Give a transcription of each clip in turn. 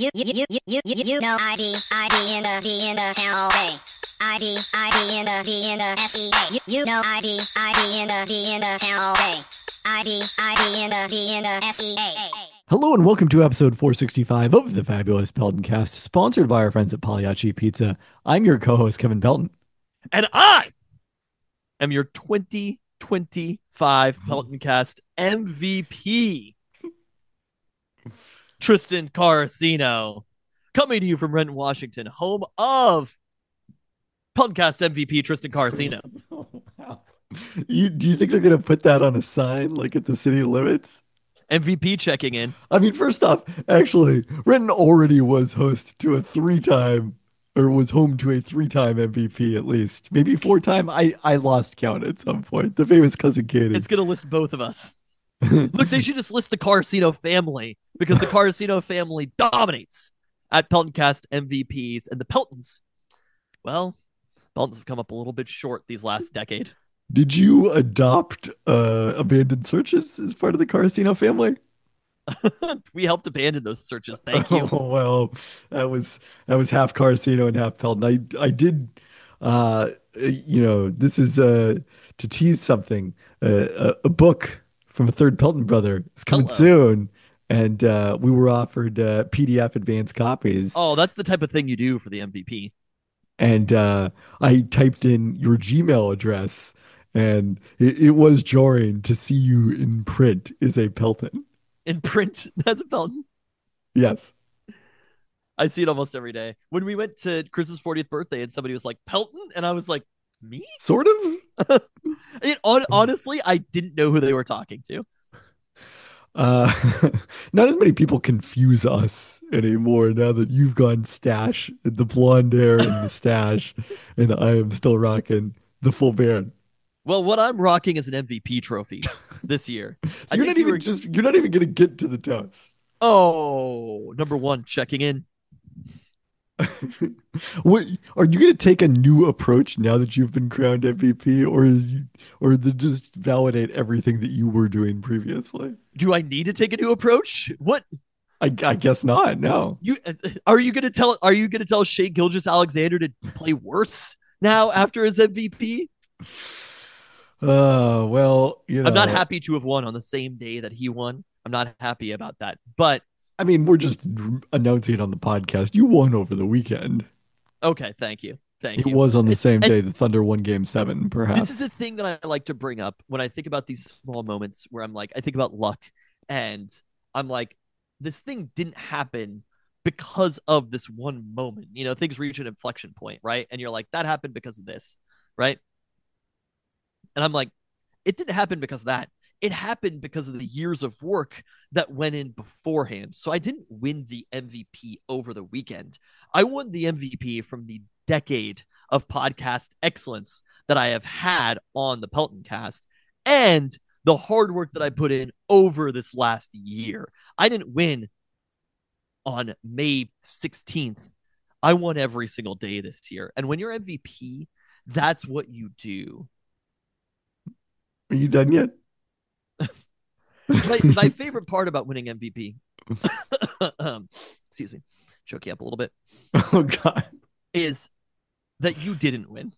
You know ID in the town all day. ID in the SEA. You know ID in the town all day. ID in the SEA. Hello and welcome to episode 465 of the Fabulous Pelton Cast, sponsored by our friends at Pagliacci Pizza. I'm your co-host, Kevin Pelton. And I am your 2025 Pelton Cast MVP, Tristan Carcino, coming to you from Renton, Washington, home of Pelton Cast MVP Tristan Carcino. Oh, wow. Do you think they're going to put that on a sign like at the city limits? MVP checking in. I mean, first off, actually, Renton already was host to a three-time, or was home to a three-time MVP at least. Maybe four-time. I lost count at some point. The famous cousin Katie. It's going to list both of us. Look, they should just list the Carcino family because the Carcino family dominates at Pelton Cast MVPs. And the Peltons, well, Peltons have come up a little bit short these last decade. Did you adopt abandoned searches as part of the Carcino family? We helped abandon those searches. Thank you. Oh, well, that was half Carcino and half Pelton. I did this is to tease something. A book from a third Pelton brother is coming Hello. soon, and we were offered PDF advance copies. Oh, that's the type of thing you do for the MVP. And I typed in your Gmail address, and it was jarring to see you in print is a Pelton. In print, that's a Pelton. Yes. I see it almost every day. When we went to Chris's 40th birthday and somebody was like, Pelton? And I was like, me? Sort of. Honestly, I didn't know who they were talking to. Uh, not as many people confuse us anymore now that you've gone stash, the blonde hair and the stash, and I am still rocking the full beard. Well, what I'm rocking is an MVP trophy this year. So you're not even you're not even gonna get to the toast. Oh, number one, checking in. What are you gonna take a new approach now that you've been crowned MVP, or to just validate everything that you were doing previously? Do I need to take a new approach? What? I guess not. No. Are you gonna tell Shea Gilgis Alexander to play worse now after his MVP? Well, I'm not happy to have won on the same day that he won. I'm not happy about that. But I mean, we're just announcing it on the podcast. You won over the weekend. okay, thank you. Thank It you. was on the same And day the Thunder won game 7, this is perhaps. a thing that I like to bring up when I think about these small moments where I'm like, I think about luck and I'm like, this thing didn't happen because of this one moment. You know, things reach an inflection point, right? And you're like, that happened because of this, right? And I'm like, it didn't happen because of that. It happened because of the years of work that went in beforehand. So I didn't win the MVP over the weekend. I won the MVP from the decade of podcast excellence that I have had on the Pelton Cast and the hard work that I put in over this last year. I didn't win on May 16th. I won every single day this year. And when you're MVP, that's what you do. Are you done yet? My favorite part about winning MVP, excuse me, choke you up a little bit, Oh God. is that you didn't win.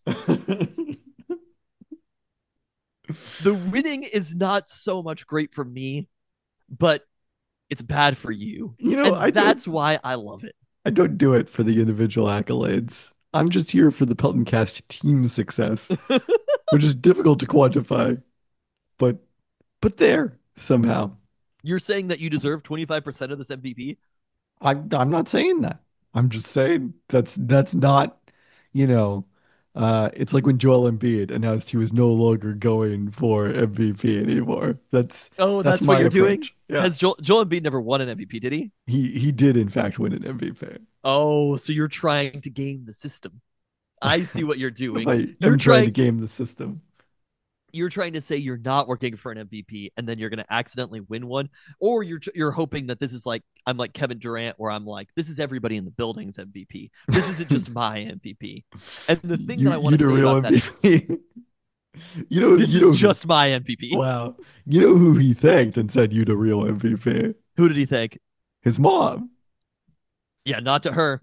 The winning is not so much great for me, but it's bad for you. You know, And that's why I love it. I don't do it for the individual accolades. I'm just here for the Pelton Cast team success, which is difficult to quantify, but there somehow. You're saying that you deserve 25% of this MVP? I'm not saying that. I'm just saying that's not, you know, it's like when Joel Embiid announced he was no longer going for MVP anymore. Oh, That's that's what my you're doing? approach. Yeah. Has Joel Embiid never won an MVP, did he? He did in fact win an MVP. Oh, so you're trying to game the system. I see what you're doing. I You're am trying to trying game the system. you're trying to say you're not working for an MVP and then you're going to accidentally win one, or you're hoping that this is like I'm like Kevin Durant, where I'm like this is everybody in the building's MVP. This isn't just my MVP. And the thing that I want You to the say real about that is MVP. this You know, is just my MVP. wow. You know who he thanked and said you the real MVP? Who did he think? His mom. Yeah, not to her.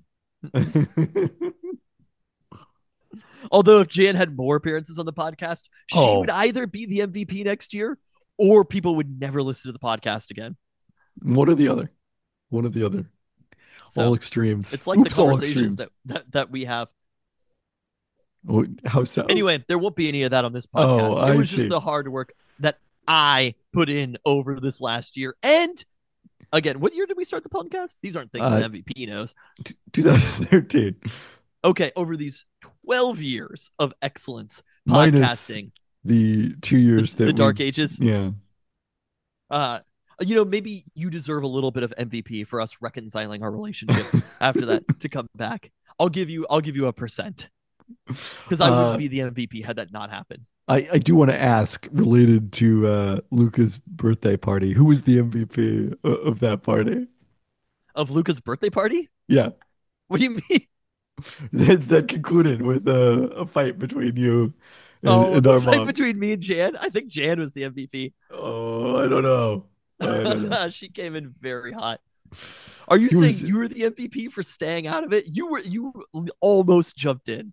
Although if Jan had more appearances on the podcast, she would Oh, either be the MVP next year or people would never listen to the podcast again. one or the other. One or the other. All So extremes. it's like the Oops, all conversations extremes. that we have. Oh, how so? Anyway, there won't be any of that on this Oh, podcast. It I was just see. the hard work that I put in over this last year. And again, what year did we start the podcast? These aren't things Uh, that MVP knows. 2013 Okay, over these 12 years of excellence minus podcasting, the 2 years the that we, dark ages, yeah. uh, maybe you deserve a little bit of MVP for us reconciling our relationship after that to come back. I'll give you a percent because I wouldn't Uh, be the MVP had that not happened. I do want to ask, related to Luca's birthday party, who was the MVP of that party? Of Luca's birthday party? Yeah, What do you mean? that concluded with a fight between you Oh, and the our fight mom. between me and Jan. I think Jan was the MVP. Oh, I don't know. I don't know. She came in very hot. Are you He saying was. you were the MVP for staying out of it? You almost jumped in.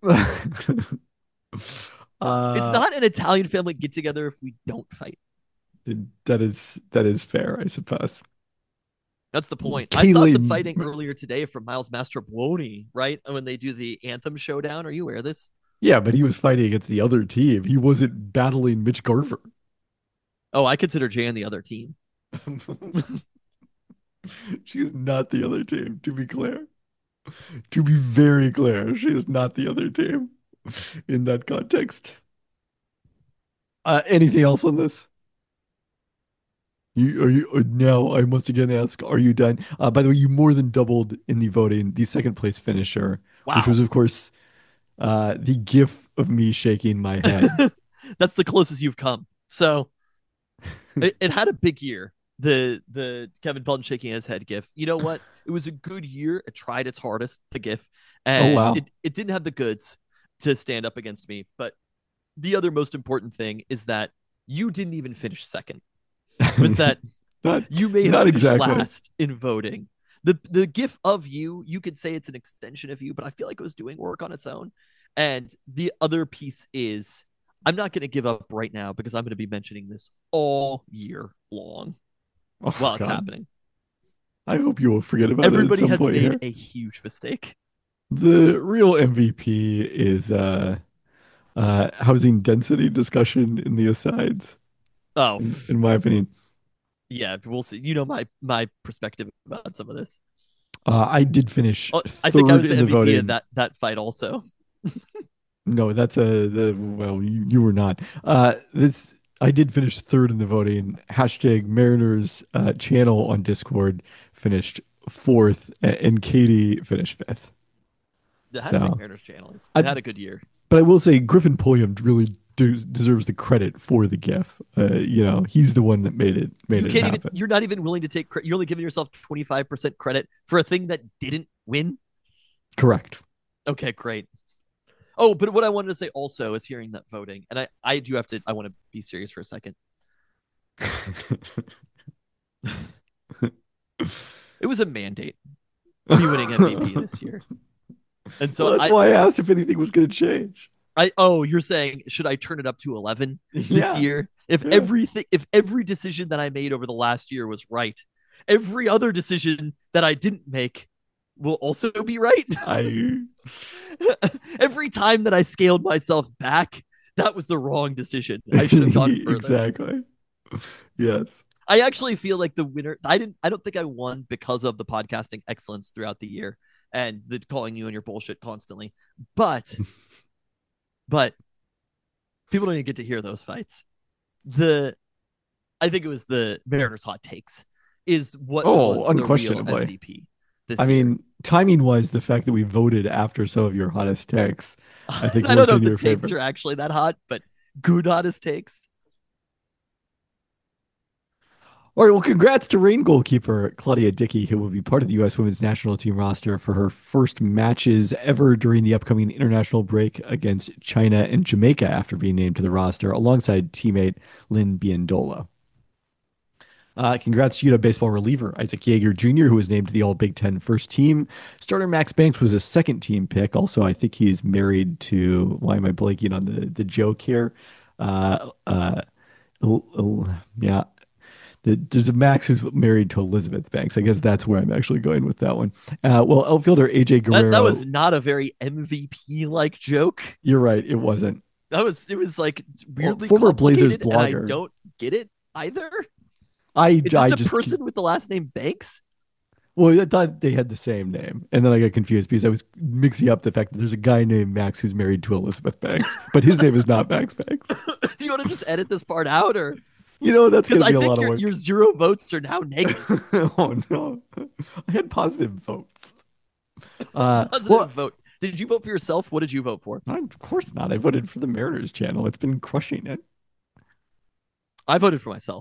It's uh, not an Italian family get together if we don't fight. that is fair, I suppose. That's the point. I saw some Kaylee, fighting earlier today from Miles Mastrobuoni, right? When they do the anthem showdown. Are you aware of this? yeah, but he was fighting against the other team. He wasn't battling Mitch Garver. Oh, I consider Jan the other team. She is not the other team, to be clear. To be very clear, she is not the other team in that context. Anything else on this? Now I must again ask, are you done? By the way, you more than doubled in the voting, the second place finisher, which was, Wow. of course, the gif of me shaking my head. That's the closest you've come. So it had a big year. The Kevin Pelton shaking his head gif. You know what? It was a good year. It tried its hardest, the gif, Oh, and wow. it didn't have the goods to stand up against me. But the other most important thing is that you didn't even finish second. Was that Not, you may have not finished exactly. last in voting. The gif of you could say it's an extension of you, but I feel like it was doing work on its own. And the other piece is I'm not going to give up right now because I'm going to be mentioning this all year long Oh, while it's God. happening. I hope you will forget about it at Everybody some has point made here. a huge mistake. The real MVP is housing density discussion in the asides, Oh, in my opinion. yeah, we'll see. You know my perspective about some of this. I did finish Oh, I think I third was the in the MVP of voting. that fight also. No, well, you were not. This I did finish third in the voting. Hashtag Mariners channel on Discord finished fourth, and Katie finished fifth. The hashtag So Mariners channel is I, it had a good year. but I will say Griffin Pulliam really deserves the credit for the GIF. He's the one that made You it can't even happen. you're not even willing to take you're only giving yourself 25% credit for a thing that didn't win. Correct. Okay, great. Oh, but what I wanted to say also is hearing that voting, and I do have to I want to be serious for a second. It was a mandate me winning MVP this year. And Well, so that's I why I asked if anything was going to change. I oh, you're saying should I turn it up to 11 this Yeah, year? If yeah. every decision that I made over the last year was right, every other decision that I didn't make will also be right. I Every time that I scaled myself back, that was the wrong decision. I should have gone further. exactly. Yes. I actually feel like the winner. I don't think I won because of the podcasting excellence throughout the year and the calling you and your bullshit constantly. But people don't even get to hear those fights. The I think it was the Mariners hot takes is what Oh, was the real unquestionably. MVP this I year. mean, timing wise, the fact that we voted after some of your hottest takes, I think I don't worked know in if the your takes favor. are actually that hot, but good hottest takes. All right, well, congrats to Rain goalkeeper Claudia Dickey, who will be part of the U.S. women's national team roster for her first matches ever during the upcoming international break against China and Jamaica after being named to the roster alongside teammate Lynn Biendola. Congrats to Utah baseball reliever Isaac Yeager Jr., who was named to the All Big Ten first team. Starter Max Banks was a second team pick. Also, I think he's married to, why am I blanking on the joke here? Uh, uh, yeah, there's a Max who's married to Elizabeth Banks. I guess that's where I'm actually going with that one. Well, outfielder AJ That was Guerrero. not a very MVP like joke. You're right, it wasn't. It was like Well, weirdly former Blazers complicated, and I blogger. don't get it either. I It's I just a just person with the last name Banks. Well, I thought they had the same name, and then I got confused because I was mixing up the fact that there's a guy named Max who's married to Elizabeth Banks, but his name is not Max Banks. Do you want to just edit this part out, or That's because gonna I be a think lot of work. your 0 votes are now negative. Oh no, I had positive votes. Positive vote. Did you vote for yourself? What did you vote for? Of course not. I voted for the Mariners channel. It's been crushing it. I voted for myself.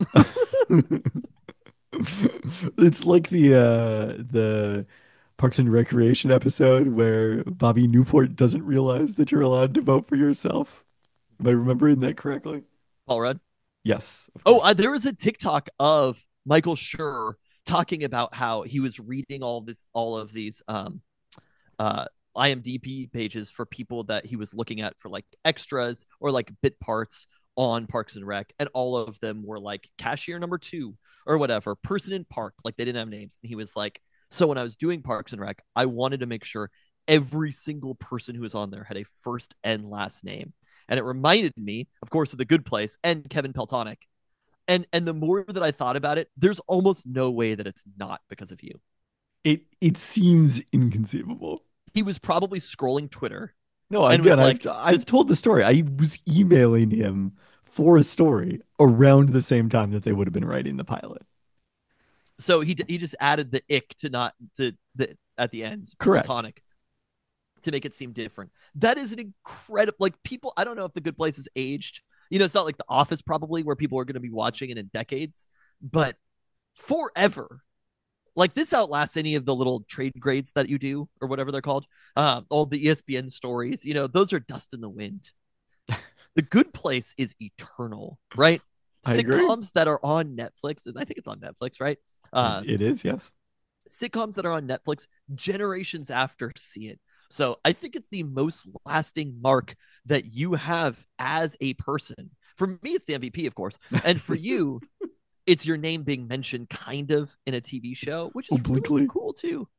It's like the Parks and Recreation episode where Bobby Newport doesn't realize that you're allowed to vote for yourself. Am I remembering that correctly? Paul Rudd. Yes, of Oh, course. there was a TikTok of Michael Schur talking about how he was reading all of these uh IMDb pages for people that he was looking at for like extras or like bit parts on Parks and Rec, and all of them were like cashier number 2 or whatever, person in park, like they didn't have names. And he was like, so when I was doing Parks and Rec, I wanted to make sure every single person who was on there had a first and last name. And it reminded me, of course, of The Good Place and Kevin Peltonic. And the more that I thought about it, there's almost no way that it's not because of you. It seems inconceivable. He was probably scrolling Twitter No, and was again, like, I've told the story. I was emailing him for a story around the same time that they would have been writing the pilot. so he just added the ick to not to the at the end, Correct. Peltonic, to make it seem different. That is an incredible, like, people. I don't know if The Good Place has aged. It's not like The Office probably, where people are going to be watching it in decades, but forever. Like, this outlasts any of the little trade grades that you do or whatever they're called. All the ESPN stories, those are dust in the wind. The Good Place is eternal, right? I agree. Sitcoms that are on Netflix, and I think it's on Netflix, right? It is, yes. Sitcoms that are on Netflix generations after see it. So I think it's the most lasting mark that you have as a person. For me, it's the MVP, of course. And for you, it's your name being mentioned kind of in a TV show, which is Obliquely. really cool too.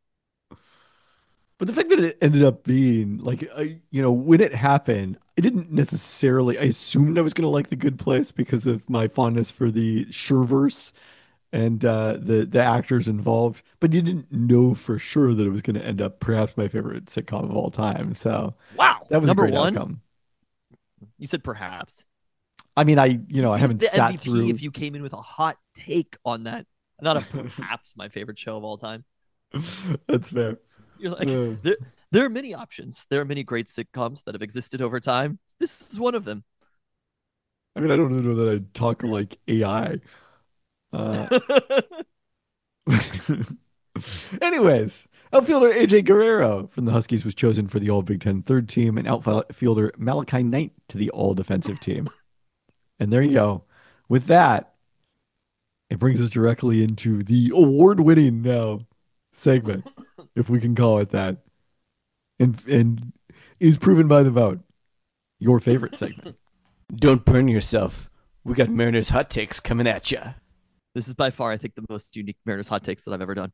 But the fact that it ended up being like, when it happened, I didn't necessarily, I assumed I was going to like The Good Place because of my fondness for the Sherverse and the actors involved, but you didn't know for sure that it was going to end up perhaps my favorite sitcom of all time. So Wow. that was a Number great one, outcome. you said perhaps. I mean, I haven't The sat MVP through. if you came in with a hot take on that. Not a perhaps my favorite show of all time. That's fair. You're like, Uh, there are many options. There are many great sitcoms that have existed over time. This is one of them. I mean, I don't know that I talk like AI. Uh, Anyways, outfielder AJ Guerrero from the Huskies was chosen for the All Big Ten third team, and outfielder Malachi Knight to the All Defensive team. And there you go. With that, it brings us directly into the award-winning now segment, if we can call it that, and is proven by the vote your favorite segment. Don't burn yourself. We got Mariners hot takes coming at ya. This is by far, I think, the most unique Mariners hot takes that I've ever done.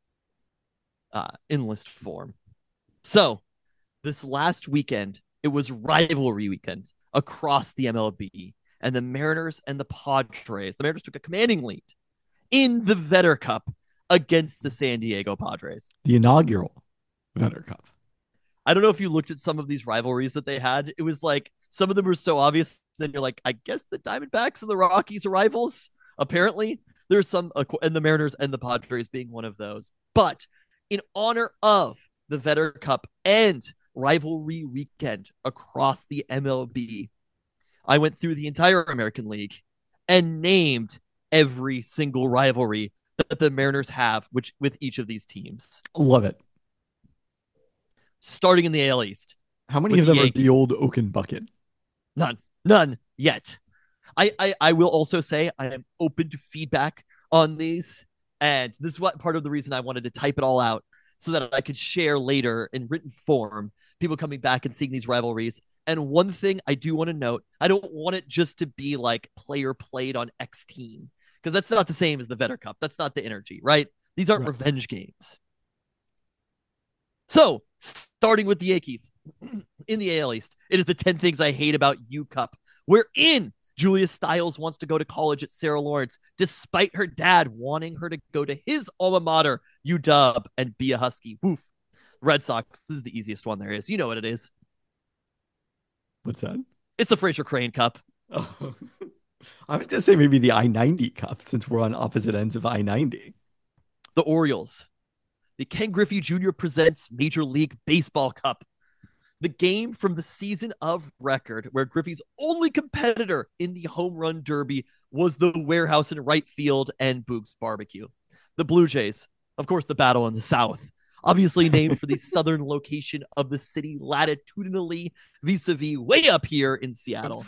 In list form. So, this last weekend, it was rivalry weekend across the MLB, and the Mariners and the Padres. The Mariners took a commanding lead in the Vetter Cup against the San Diego Padres. The inaugural Vetter Cup. I don't know if you looked at some of these rivalries that they had. It was like some of them were so obvious. Then you're like, I guess the Diamondbacks and the Rockies are rivals. Apparently, there's some, and the Mariners and the Padres being one of those. But in honor of the Vetter Cup and rivalry weekend across the MLB, I went through the entire American League and named every single rivalry that the Mariners have with each of these teams. Love it. Starting in the AL East. How many With of them the are Yankees. the old Oaken bucket? None. None yet. I will also say I am open to feedback on these. And this is what part of the reason I wanted to type it all out so that I could share later in written form, people coming back and seeing these rivalries. And one thing I do want to note, I don't want it just to be like player played on X team, because that's not the same as the Vetter Cup. That's not the energy, right? These aren't Right. revenge games. So, starting with the Yankees in the AL East, it is the 10 things I hate about U Cup. Wherein Julia Stiles wants to go to college at Sarah Lawrence, despite her dad wanting her to go to his alma mater, UW, and be a Husky. Woof. Red Sox, this is the easiest one there is. You know what it is. What's that? It's the Fraser Crane Cup. Oh. I was gonna say maybe the I-90 Cup, since we're on opposite ends of I-90. The Orioles. The Ken Griffey Jr. presents Major League Baseball Cup. The game from the season of record where Griffey's only competitor in the home run derby was the warehouse in right field and Boog's Barbecue. The Blue Jays, of course, the battle in the South, obviously named for the southern location of the city latitudinally vis-a-vis way up here in Seattle.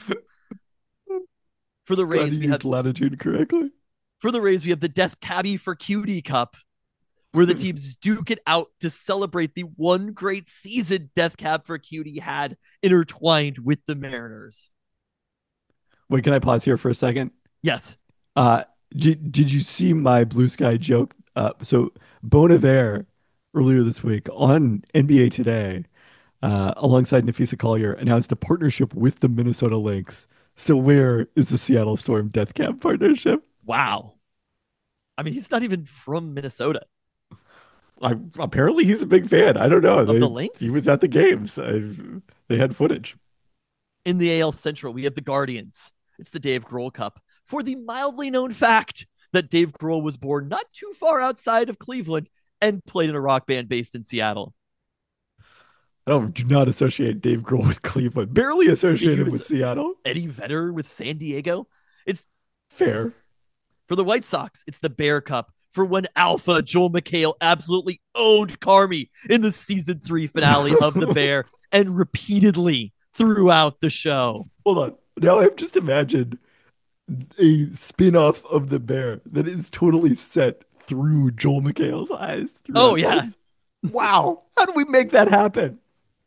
For the Glad Rays, you we used have latitude correctly. the Death Cabbie for Cutie Cup, where the teams duke it out to celebrate the one great season Death Cab for Cutie had intertwined with the Mariners. Wait, can I pause here for a second? Yes. Did you see my blue sky joke? So Bon Iver earlier this week on NBA Today, alongside Nafisa Collier, announced a partnership with the Minnesota Lynx. So where is the Seattle Storm Death Cab partnership? Wow. I mean, he's not even from Minnesota. Apparently he's a big fan. I don't know. Of the Lynx? He was at the games. They had footage. In the AL Central, we have the Guardians. It's the Dave Grohl Cup. For the mildly known fact that Dave Grohl was born not too far outside of Cleveland and played in a rock band based in Seattle. Do not associate Dave Grohl with Cleveland. Barely associate He him was- with Seattle. Eddie Vedder with San Diego. It's Fair. for the White Sox. It's the Bear Cup. For when Alpha Joel McHale absolutely owned Carmi in the season 3 finale of the Bear and repeatedly throughout the show. Hold on. Now I've just imagined a spin-off of the Bear that is totally set through Joel McHale's eyes. Oh, yeah. this. Wow. How do we make that happen?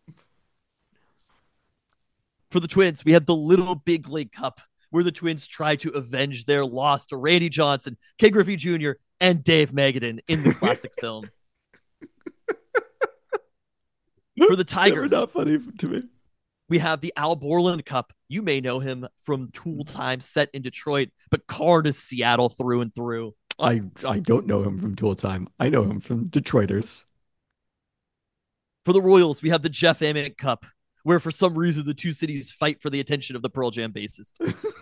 For the Twins, we have the Little Big League Cup, where the Twins try to avenge their loss to Randy Johnson, Ken Griffey Jr., and Dave Magadan in the classic film. For the Tigers, Never not funny to me. we have the Al Borland Cup. You may know him from Tool Time set in Detroit, but Card is Seattle through and through. I don't know him from Tool Time. I know him from Detroiters. For the Royals, we have the Jeff Ament Cup, where for some reason the two cities fight for the attention of the Pearl Jam bassist.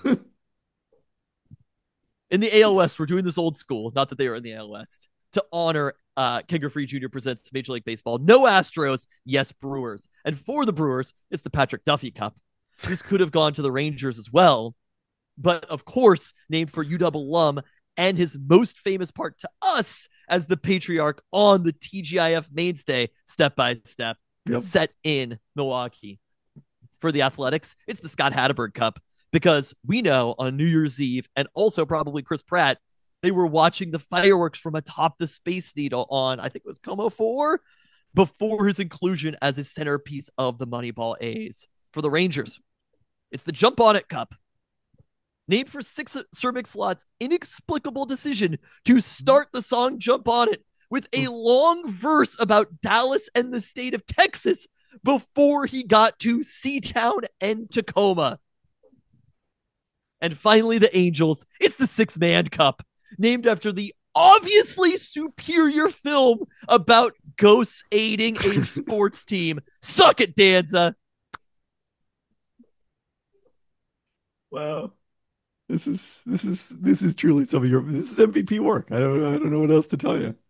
In the AL West, we're doing this old school, not that they are in the AL West, to honor Ken Griffey Jr. presents Major League Baseball. No Astros, yes Brewers. And for the Brewers, it's the Patrick Duffy Cup. This could have gone to the Rangers as well, but of course, named for UW alum and his most famous part to us as the patriarch on the TGIF mainstay, Step by Step, Yep. set in Milwaukee. For the Athletics, it's the Scott Hatteberg Cup, because we know on New Year's Eve, and also probably Chris Pratt, they were watching the fireworks from atop the Space Needle on, I think it was Como 4, before his inclusion as a centerpiece of the Moneyball A's. For the Rangers, it's the Jump On It Cup, named for Sir Mix-a-Lot's inexplicable decision to start the song Jump On It with a long verse about Dallas and the state of Texas before he got to Seatown and Tacoma. And finally, the Angels, it's the Six-Man Cup, named after the obviously superior film about ghosts aiding a sports team. Suck it, Danza. Wow. This is truly some of this is MVP work. I don't know what else to tell you.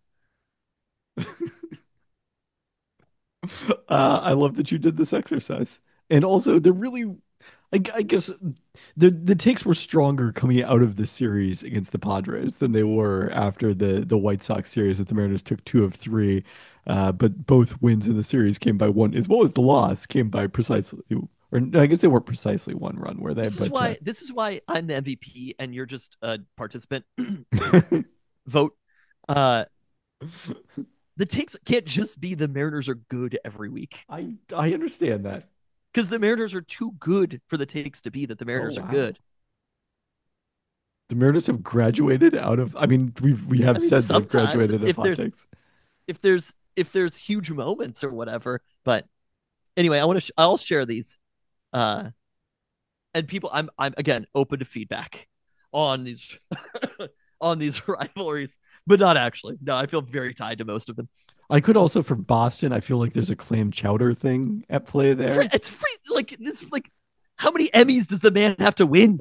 I love that you did this exercise. And also they're really I guess the takes were stronger coming out of the series against the Padres than they were after the White Sox series that the Mariners took 2 of 3. But both wins in the series came by one, as well as the loss came by precisely Or no, I guess they weren't precisely one run, were they? But This is why I'm the MVP and you're just a participant. Vote. Uh, the takes can't just be the Mariners are good every week I understand that. because the Mariners are too good for the takes to be that the Oh Mariners are wow. good. The Mariners have graduated out of. I mean, we have I mean, said they've sometimes graduated of hot takes. if there's huge moments or whatever, but anyway, I'll share these. Uh, and people, I'm again open to feedback on these on these rivalries, but not actually. No, I feel very tied to most of them. I could also for Boston. I feel like there's a clam chowder thing at play there. It's free. Like this. Like, how many Emmys does the man have to win?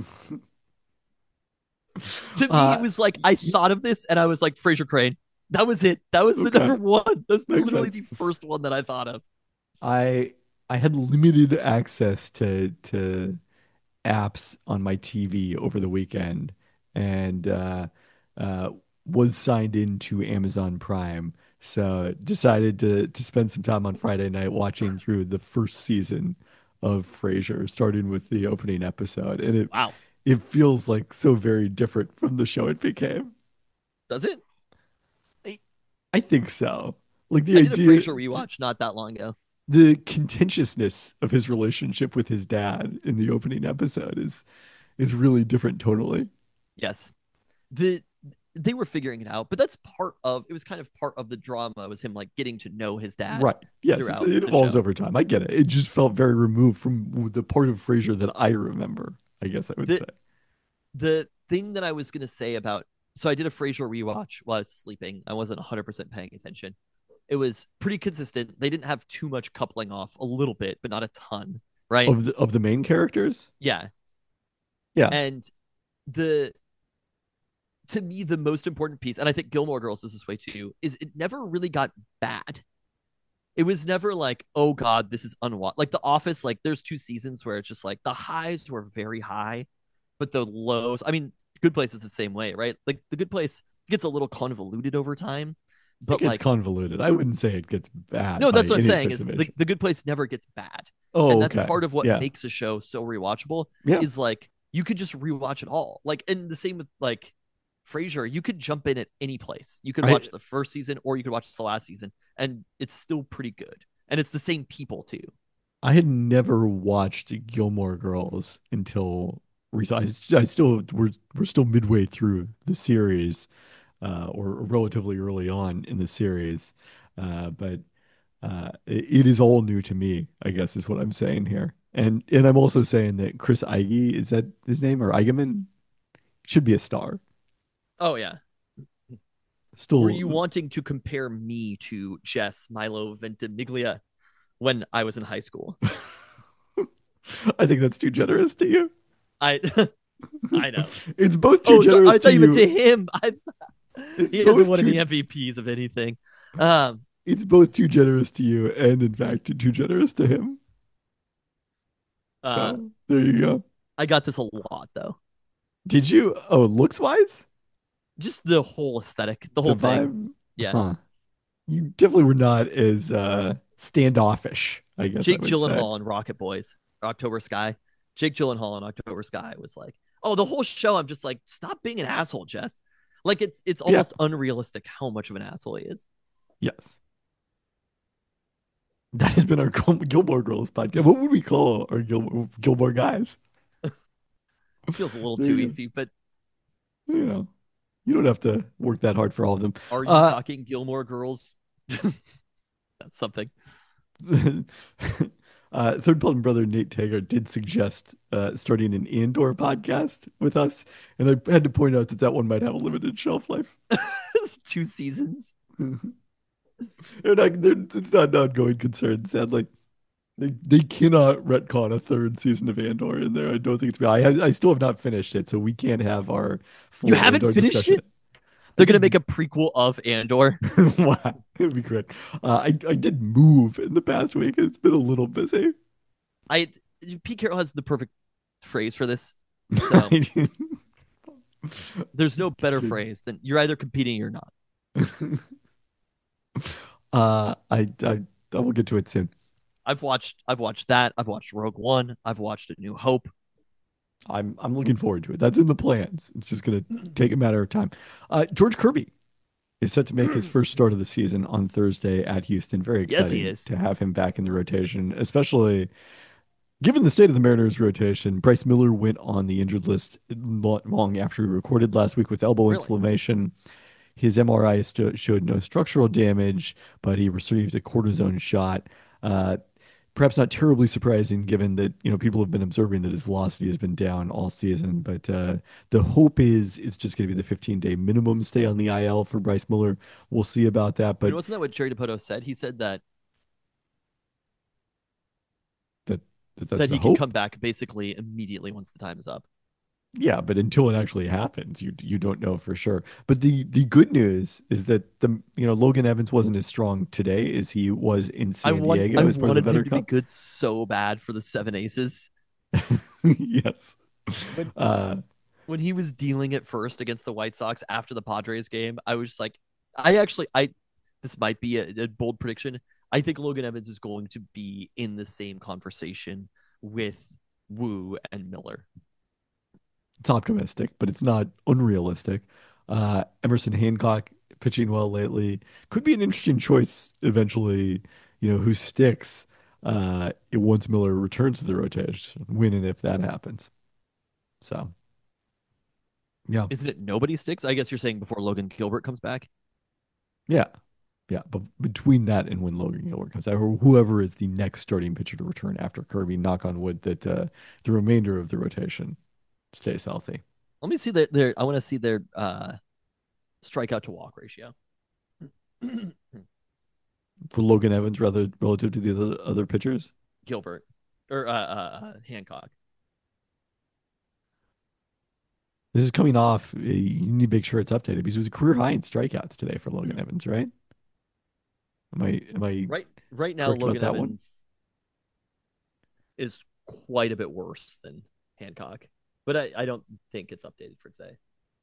To me, it was like I thought of this and I was like Fraser Crane. That was it. That was the Okay. number one. That was Makes literally sense. the first one that I thought of. I had limited access to apps on my TV over the weekend and uh, was signed into Amazon Prime. So decided to spend some time on Friday night watching through the first season of Frasier, starting with the opening episode. And Wow. it feels like so very different from the show it became. Does it? I think so. Like the I did a idea, Frasier rewatch not that long ago. the contentiousness of his relationship with his dad in the opening episode is really different tonally. Yes. The They were figuring it out, but that's part of it was kind of part of the drama was him like getting to know his dad Right. Yes, throughout it the evolves show. over time. I get it. It just felt very removed from the part of Frasier that I remember, I guess I would The say. the thing that I was gonna say about so I did a Frasier rewatch while I was sleeping. I wasn't 100% paying attention. It was pretty consistent. They didn't have too much coupling off, a little bit, but not a ton, right? Of the main characters? Yeah. Yeah. And the to me the most important piece, and I think Gilmore Girls is this way too, is it never really got bad. It was never like, oh God, this is unwatched. Like The Office, like there's two seasons where it's just like the highs were very high, but the lows, I mean, Good Place is the same way, right? Like The Good Place gets a little convoluted over time, It but gets like, convoluted. I wouldn't say it gets bad no, by that's what I'm any saying stretch is of the, it. the Good Place never gets bad. Oh, And that's okay. part of what Yeah. makes a show so rewatchable Yeah. is like you could just rewatch it all. Like, and the same with like Frasier, you could jump in at any place. You could I- watch the first season or you could watch the last season, and it's still pretty good. And it's the same people too. I had never watched Gilmore Girls until recently. I still we're still midway through the series, or relatively early on in the series, but it is all new to me. I guess is what I'm saying here, and I'm also saying that Chris Eigy, is that his name, or Eigenman, should be a star. Oh yeah. Still, Were you wanting to compare me to Jess Milo Ventimiglia when I was in high school? I think that's too generous to you. I I know. It's both too Oh, so generous I thought to you meant to you. him. It's He hasn't both won any too MVPs of anything. Um, It's both too generous to you and, in fact, too generous to him. uh, So there you go. I got this a lot though. Did you? Oh, looks wise, Just the whole aesthetic, the whole the thing. vibe. Yeah. Huh. You definitely were not as standoffish, I guess. Jake I would say. Gyllenhaal on Rocket Boys, October Sky. Jake Gyllenhaal on October Sky was like, oh, the whole show. I'm just like, stop being an asshole, Jess. Like it's Yeah. almost unrealistic how much of an asshole he is. Yes. That has been our Gilmore Girls podcast. What would we call our Gilmore guys? It feels a little There too you go. easy, but You know, you don't have to work that hard for all of them. are you talking Gilmore Girls? That's something. Third Pelton brother Nate Taggart did suggest starting an Andor podcast with us, and I had to point out that that one might have a limited shelf life. It's 2 seasons. It's not an ongoing concern, sadly. They cannot retcon a third season of Andor in there. I don't think it's. I still have not finished it, so we can't have our full You haven't Andor finished discussion. it? They're gonna make a prequel of Andor. Wow, it'd be great. I did move in the past week. It's been a little busy. Pete Carroll has the perfect phrase for this. So there's no better phrase than you're either competing or not. I will get to it soon. I've watched that. I've watched Rogue One. I've watched A New Hope. I'm looking forward to it. That's in the plans. It's just gonna take a matter of time. George Kirby is set to make his first start of the season on Thursday at Houston. Very Yes, he exciting is. to have him back in the rotation, especially given the state of the Mariners rotation. Bryce Miller went on the injured list long after he recorded last week with elbow Really? inflammation. His MRI showed no structural damage, but he received a cortisone shot. Uh, Perhaps not terribly surprising, given that people have been observing that his velocity has been down all season. But the hope is it's just going to be the 15-day minimum stay on the IL for Bryce Miller. We'll see about that, but Wasn't that what Jerry Dipoto said? He said that that, that's that the he can come hope. back basically immediately once the time is up. Yeah, but until it actually happens, you don't know for sure. But the good news is that the Logan Evans wasn't as strong today as he was in San I Diego as part of the wanted him Veteran to be Cup. good so bad for the Seven Aces. Yes. When Uh, when he was dealing it first against the White Sox after the Padres game, I was just like, I this might be a bold prediction. I think Logan Evans is going to be in the same conversation with Wu and Miller. it's optimistic, but it's not unrealistic. Emerson Hancock pitching well lately could be an interesting choice eventually. Who sticks once Miller returns to the rotation, when and if that happens. So, yeah, Isn't it nobody sticks? I guess you're saying before Logan Gilbert comes back. yeah, yeah. But between that and when Logan Gilbert comes out, or whoever is the next starting pitcher to return after Kirby, knock on wood that the remainder of the rotation stays healthy. Let me see their I want to see their strikeout to walk ratio. For Logan Evans, rather relative to the other pitchers. Gilbert or Hancock. This is coming off. You need to make sure it's updated because it was a career high in strikeouts today for Logan Evans, right? Am I Right now, correct about Logan that one? Evans is quite a bit worse than Hancock, but I don't think it's updated for today.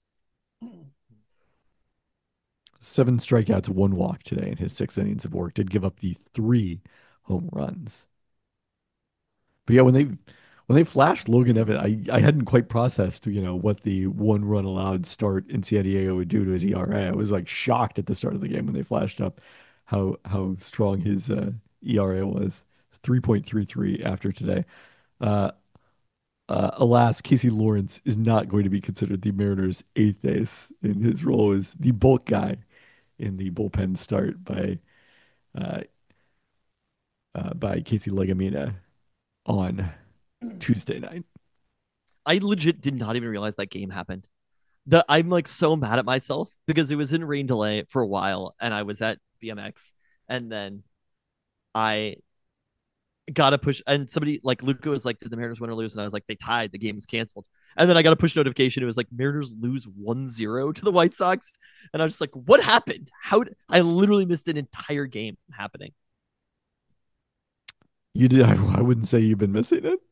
7 strikeouts, 1 walk today in his 6 innings of work. Did give up the 3 home runs. But yeah, when they flashed Logan Evans, I hadn't quite processed what the 1 run allowed start in San Diego would do to his ERA. I was like shocked at the start of the game when they flashed up how strong his ERA was. 3.33 after today. Uh, Alas, Casey Lawrence is not going to be considered the Mariners' eighth ace in his role as the bulk guy in the bullpen start uh, by Casey Legamina on Tuesday night. I legit did not even realize that game happened. I'm like so mad at myself because it was in rain delay for a while, and I was at BMX, and then I got a push, and somebody like Luca was like, "Did the Mariners win or lose?" And I was like, "They tied. The game was canceled." And then I got a push notification. It was like Mariners lose 1-0 to the White Sox, and I was just like, "What happened? I literally missed an entire game happening." You did. I wouldn't say you've been missing it.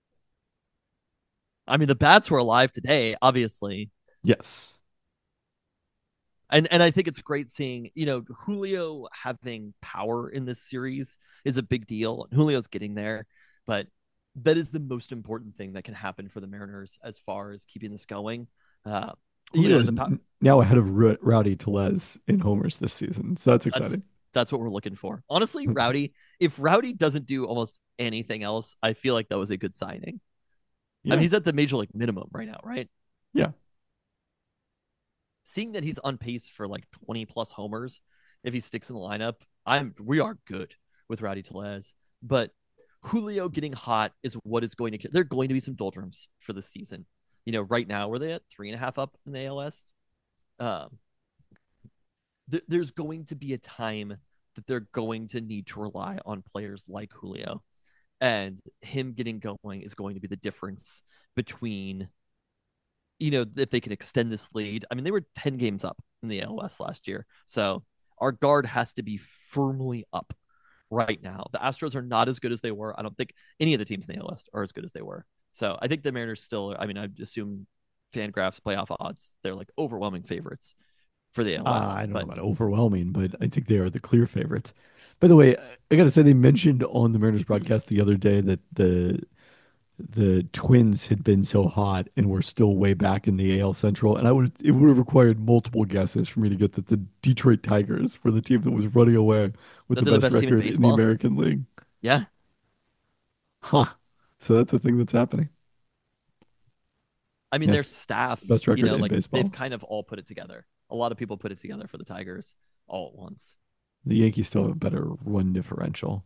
I mean, the bats were alive today, obviously, Yes. and I think it's great seeing Julio having power in this series is a big deal. Julio's getting there, but that is the most important thing that can happen for the Mariners as far as keeping this going. Uh, Julio is the now ahead of Rowdy Tellez in homers this season, so that's that's exciting. that's what we're looking for. Honestly, Rowdy, if Rowdy doesn't do almost anything else, I feel like that was a good signing. I mean, Yeah. he's at the major league minimum right now, right? Yeah. Seeing that he's on pace for like 20 plus homers if he sticks in the lineup, we are good with Rowdy Tellez. But Julio getting hot is what is going to. There are going to be some doldrums for the season. Right now, were they at 3.5 up in the AL West? Um, there's going to be a time that they're going to need to rely on players like Julio, and him getting going is going to be the difference between if they can extend this lead. I mean, they were 10 games up in the AL West last year. So our guard has to be firmly up right now. The Astros are not as good as they were. I don't think any of the teams in the AL West are as good as they were. So I think the Mariners still, I mean, I assume Fangraphs playoff odds, they're like overwhelming favorites for the AL West. I don't know But about overwhelming, but I think they are the clear favorites. By the way, I gotta say they mentioned on the Mariners broadcast the other day that the Twins had been so hot and were still way back in the AL Central, and it would have required multiple guesses for me to get that the Detroit Tigers were the team that was running away with That the they're the best best team in record in the baseball. American League. Yeah. Huh. So that's a thing that's happening. I mean, their Yes, staff, best record in like they've baseball. kind of all put it together. A lot of people put it together for the Tigers all at once. The Yankees still have a better run differential.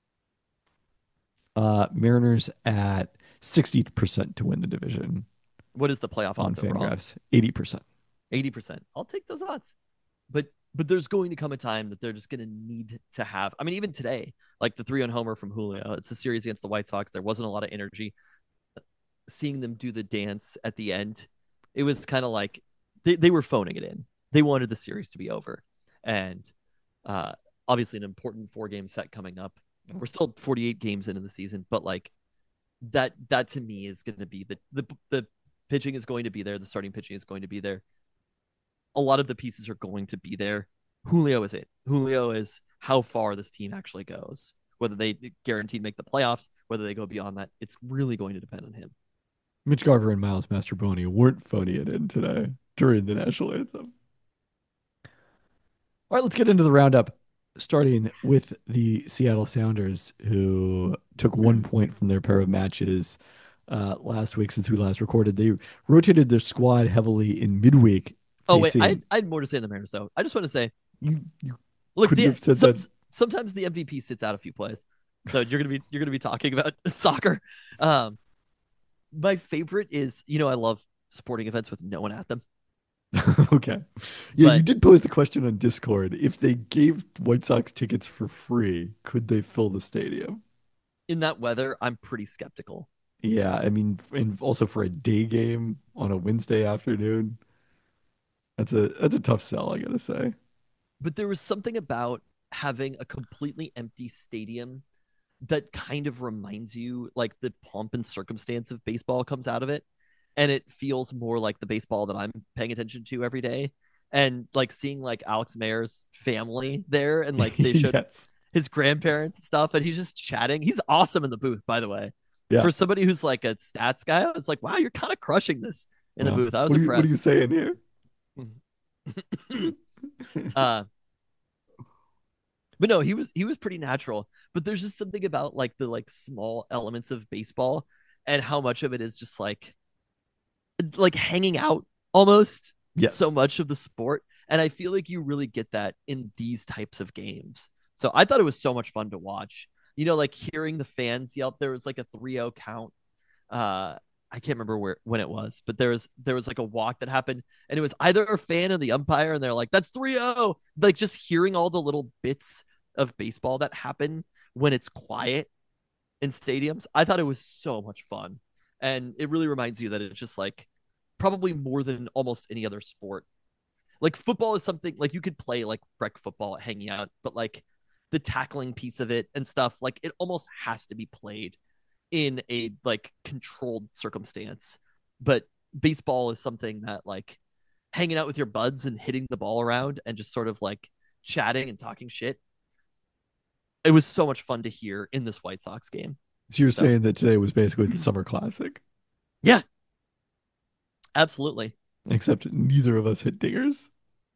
Mariners at 60% to win the division What is the playoff on odds overall? Fangraphs. 80%. 80%. I'll take those odds. But there's going to come a time that they're just going to need to have. I mean, even today, like the 3-run homer from Julio, it's a series against the White Sox. There wasn't a lot of energy. Seeing them do the dance at the end, it was kind of like they were phoning it in. They wanted the series to be over. And uh, obviously, an important 4-game set coming up. We're still 48 games into the season, but like that to me is going to be the pitching is going to be there. The starting pitching is going to be there. A lot of the pieces are going to be there. Julio is it. Julio is how far this team actually goes. Whether they guaranteed make the playoffs, whether they go beyond that, it's really going to depend on him. Mitch Garver and Miles Mastrobuoni weren't phoning it in today during the national anthem. All right, let's get into the roundup, starting with the Seattle Sounders, who took 1 point from their pair of matches last week since we last recorded. They rotated their squad heavily in midweek. Oh wait, facing I had more to say on the Mariners though. I just want to say, you look, couldn't have said that. sometimes the MVP sits out a few plays, so you're gonna be talking about soccer. My favorite is, I love sporting events with no one at them. Okay. Yeah, you But did pose the question on Discord. If they gave White Sox tickets for free, could they fill the stadium? in that weather, I'm pretty skeptical. Yeah, I mean, and also for a day game on a Wednesday afternoon, that's a tough sell, I gotta say. But there was something about having a completely empty stadium that kind of reminds you like the pomp and circumstance of baseball comes out of it. And it feels more like the baseball that I'm paying attention to every day. And like seeing like Alex Mayer's family there and like they showed Yes. his grandparents and stuff, and he's just chatting. He's awesome in the booth, by the way. Yeah. For somebody who's like a stats guy, I was like, wow, you're kind of crushing this in the Yeah. booth. I was What are you impressed. saying here? uh, but no, he was pretty natural. But there's just something about like the like small elements of baseball and how much of it is just like hanging out almost so Yes. much of the sport. And I feel like you really get that in these types of games. So I thought it was so much fun to watch. Like hearing the fans yell. There was like a 3-0 count. I can't remember when it was, but there was like a walk that happened, and it was either a fan or the umpire, and they're like, "That's 3-0." Like just hearing all the little bits of baseball that happen when it's quiet in stadiums. I thought it was so much fun, and it really reminds you that it's just like probably more than almost any other sport. Like football is something like you could play like rec football hanging out, but like the tackling piece of it and stuff, like it almost has to be played in a like controlled circumstance. But baseball is something that like hanging out with your buds and hitting the ball around and just sort of like chatting and talking shit. It was so much fun to hear in this White Sox game. So you're So saying that today was basically the Summer Classic, yeah, absolutely. except neither of us hit dingers.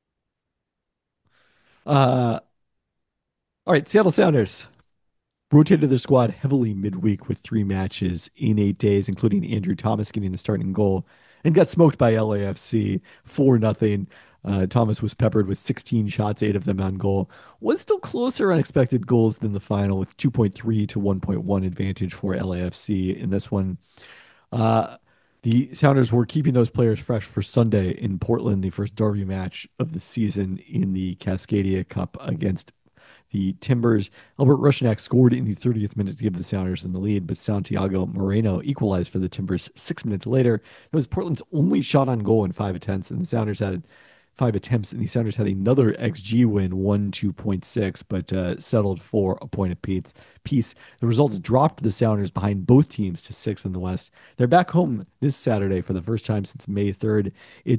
Uh, all right, Seattle Sounders rotated their squad heavily midweek with 3 matches in 8 days, including Andrew Thomas getting the starting goal, and got smoked by LAFC 4-0. Thomas was peppered with 16 shots, 8 of them on goal. Was still closer on expected goals than the final, with 2.3 to 1.1 advantage for LAFC in this one. Uh, the Sounders were keeping those players fresh for Sunday in Portland, the first derby match of the season in the Cascadia Cup against the Timbers. Albert Rushanak scored in the 30th minute to give the Sounders in the lead, but Santiago Moreno equalized for the Timbers 6 minutes later. It was Portland's only shot on goal in 5 attempts, and the Sounders had 5 attempts, and the Sounders had another XG win, 1-2.6, but settled for a point apiece. The results dropped the Sounders behind both teams to sixth in the West. They're back home this Saturday for the first time since May 3rd. It's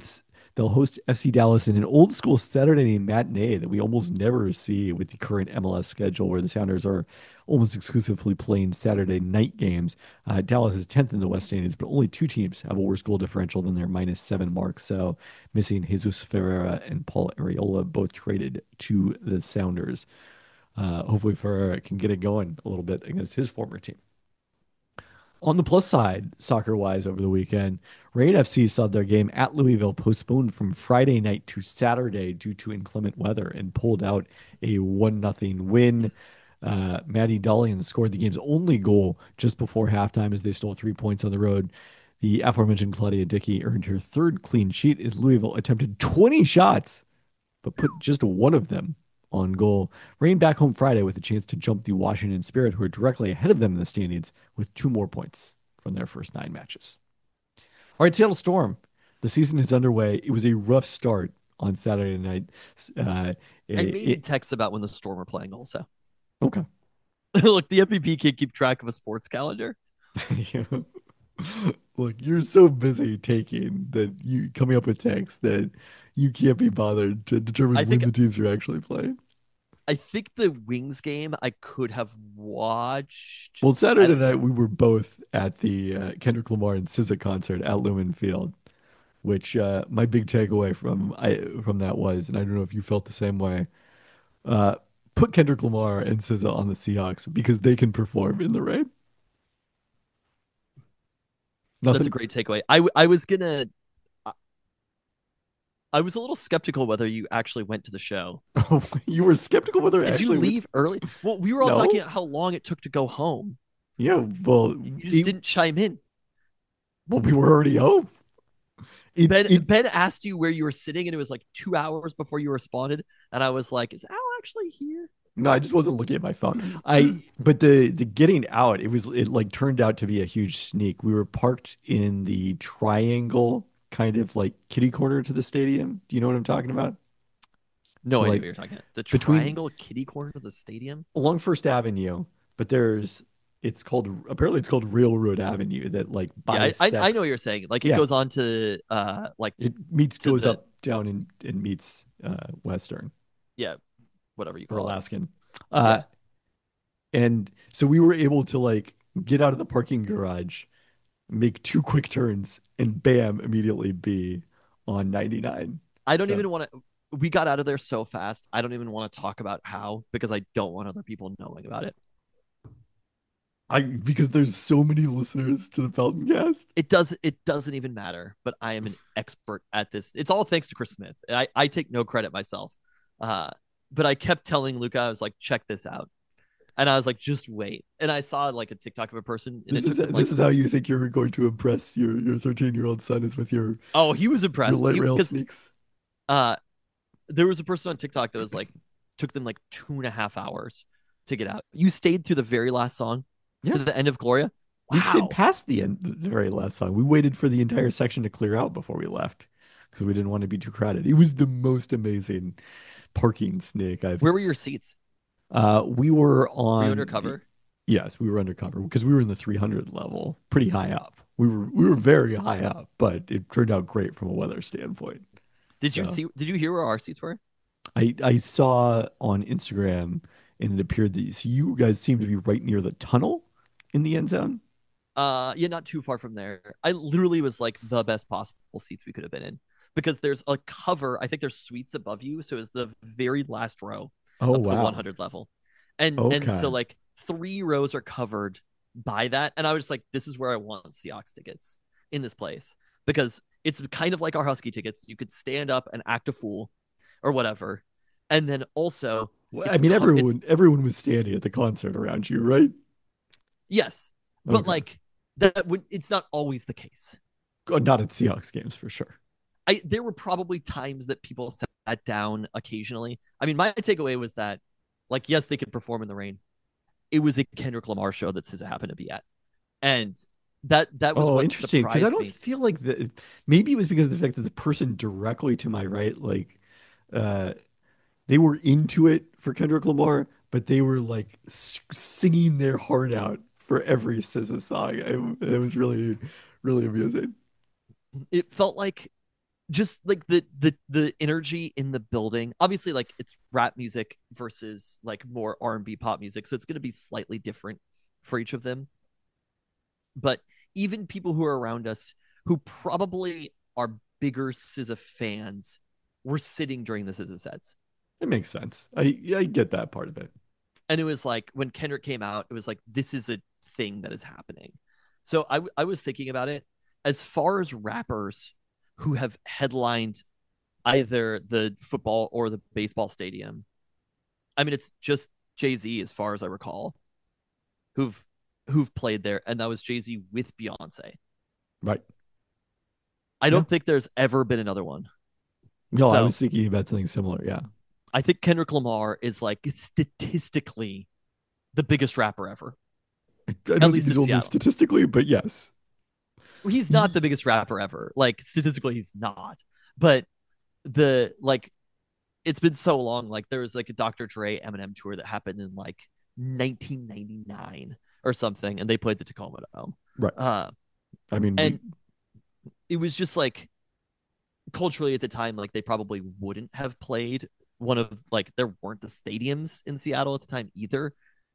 They'll host FC Dallas in an old school Saturday matinee that we almost never see with the current MLS schedule, where the Sounders are almost exclusively playing Saturday night games. Dallas is 10th in the West standings, but only two teams have a worse goal differential than their -7 mark. So missing Jesus Ferreira and Paul Areola, both traded to the Sounders. Hopefully Ferreira can get it going a little bit against his former team. On the plus side, soccer wise, over the weekend, Rain FC saw their game at Louisville postponed from Friday night to Saturday due to inclement weather and pulled out a 1-0 win. Maddie Dalian scored the game's only goal just before halftime as they stole 3 points on the road. The aforementioned Claudia Dickey earned her third clean sheet as Louisville attempted 20 shots, but put just one of them on goal. Rain back home Friday with a chance to jump the Washington Spirit, who are directly ahead of them in the standings with 2 more points from their first 9 matches. All right, Seattle Storm. The season is underway. It was a rough start on Saturday night. And maybe text about when the Storm are playing also. Okay. Look, the MVP can't keep track of a sports calendar. Look, you're so busy taking that you coming up with text that you can't be bothered to determine when the teams are actually playing. I think the Wings game I could have watched. Well, Saturday night we were both at the Kendrick Lamar and SZA concert at Lumen Field, which my big takeaway from that was, and I don't know if you felt the same way, put Kendrick Lamar and SZA on the Seahawks because they can perform in the rain. Nothing. That's a great takeaway. I was a little skeptical whether you actually went to the show. Oh, you were skeptical whether Did you leave early? Well, we were all talking about how long it took to go home. Yeah, well, you just didn't chime in. Well, we were already home. Ben asked you where you were sitting, and it was like 2 hours before you responded. And I was like, "Is Al actually here?" No, I just wasn't looking at my phone. But the getting out, it like turned out to be a huge sneak. We were parked in the triangle, kind of like kitty corner to the stadium. Do you know what I'm talking about? No idea what you're talking about. The triangle kitty corner to the stadium along First Avenue, but it's called Railroad Avenue that like bisects. I know what you're saying. Like it goes on to like it goes up down and meets Western. Yeah. Whatever you call or Alaskan. And so we were able to like get out of the parking garage, make 2 quick turns, and bam, immediately be on 99. I don't even want to. We got out of there so fast. I don't even want to talk about how because I don't want other people knowing about it. Because there's so many listeners to the Pelton Cast. It doesn't even matter. But I am an expert at this. It's all thanks to Chris Smith. I take no credit myself. But I kept telling Luca, I was like, check this out. And I was like, just wait. And I saw like a TikTok of a person. This is how you think you're going to impress your 13-year-old son is with your. Oh, he was impressed. Your light rail sneaks. There was a person on TikTok that was like, took them like 2.5 hours to get out. You stayed through the very last song to the end of Gloria. Wow. We stayed past the very last song. We waited for the entire section to clear out before we left because we didn't want to be too crowded. It was the most amazing parking snake Where were your seats? We were on. Were you undercover? Yes, we were undercover because we were in the 300 level, pretty high up. We were very high up, but it turned out great from a weather standpoint. Did you hear where our seats were? I saw on Instagram, and it appeared that you guys seemed to be right near the tunnel in the end zone. Yeah, not too far from there. I literally was like the best possible seats we could have been in. Because there's a cover, I think there's suites above you, so it's the very last row of the 100 level, and so like 3 rows are covered by that, and I was just like, this is where I want Seahawks tickets in this place because it's kind of like our Husky tickets. You could stand up and act a fool, or whatever, and then also, I mean, everyone was standing at the concert around you, right? Yes, but like that, it's not always the case. Not at Seahawks games for sure. There were probably times that people sat down occasionally. I mean, my takeaway was that, like, yes, they could perform in the rain. It was a Kendrick Lamar show that SZA happened to be at, and that was what interesting because I don't me. feel like maybe it was because of the fact that the person directly to my right, like, they were into it for Kendrick Lamar, but they were like singing their heart out for every SZA song. It was really, really amusing. It felt like just like the energy in the building. Obviously, like it's rap music versus like more R&B pop music, so it's going to be slightly different for each of them. But even people who are around us who probably are bigger SZA fans were sitting during the SZA sets. It makes sense. I get that part of it. And it was like when Kendrick came out, it was like, this is a thing that is happening. So I was thinking about it as far as rappers who have headlined either the football or the baseball stadium. I mean, it's just Jay-Z, as far as I recall, who've played there, and that was Jay-Z with Beyonce. Right. I don't think there's ever been another one. No, I So- was thinking about something similar. Yeah. I think Kendrick Lamar is like statistically the biggest rapper ever. I don't least think he's in only Seattle. statistically, but yes. He's not the biggest rapper ever. Like statistically, he's not. But the like, it's been so long. Like there was like a Dr. Dre Eminem tour that happened in like 1999 or something, and they played the Tacoma Dome. Right. I mean, And it was just like culturally at the time, like they probably wouldn't have played one of like there weren't the stadiums in Seattle at the time either.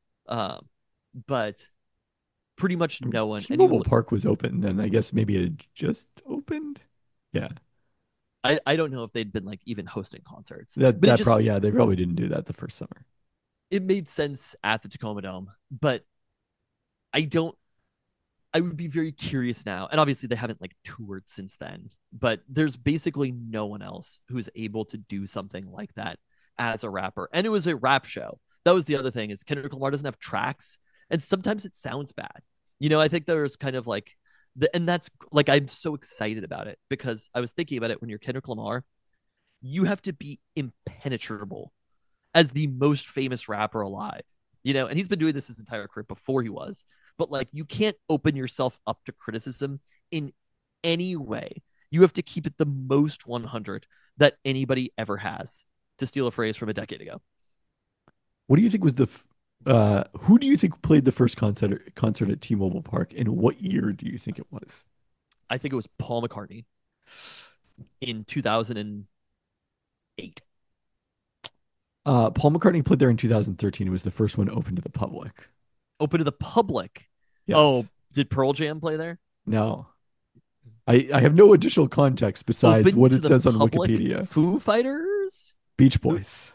But pretty much no one. And T-Mobile Park was open, then I guess maybe it just opened. Yeah. I don't know if they'd been like even hosting concerts. That But it that just probably, yeah, they probably didn't do that the first summer. it made sense at the Tacoma Dome, but I don't. I would be very curious now, and obviously they haven't like toured since then. But there's basically no one else who's able to do something like that as a rapper, and it was a rap show. That was the other thing is Kendrick Lamar doesn't have tracks, and sometimes it sounds bad. I think there's kind of like and that's like I'm so excited about it because I was thinking about it when you're Kendrick Lamar, you have to be impenetrable as the most famous rapper alive. And he's been doing this his entire career before he was. But like you can't open yourself up to criticism in any way. You have to keep it the most 100 that anybody ever has, to steal a phrase from a decade ago. What do you think was who do you think played the first concert at T-Mobile Park, and what year do you think it was? I think it was Paul McCartney in 2008. Paul McCartney played there in 2013. It was the first one open to the public. Open to the public. Yes. Oh, did Pearl Jam play there? No. I have no additional context besides Open what to it the says on public? Wikipedia. Foo Fighters? Beach Boys.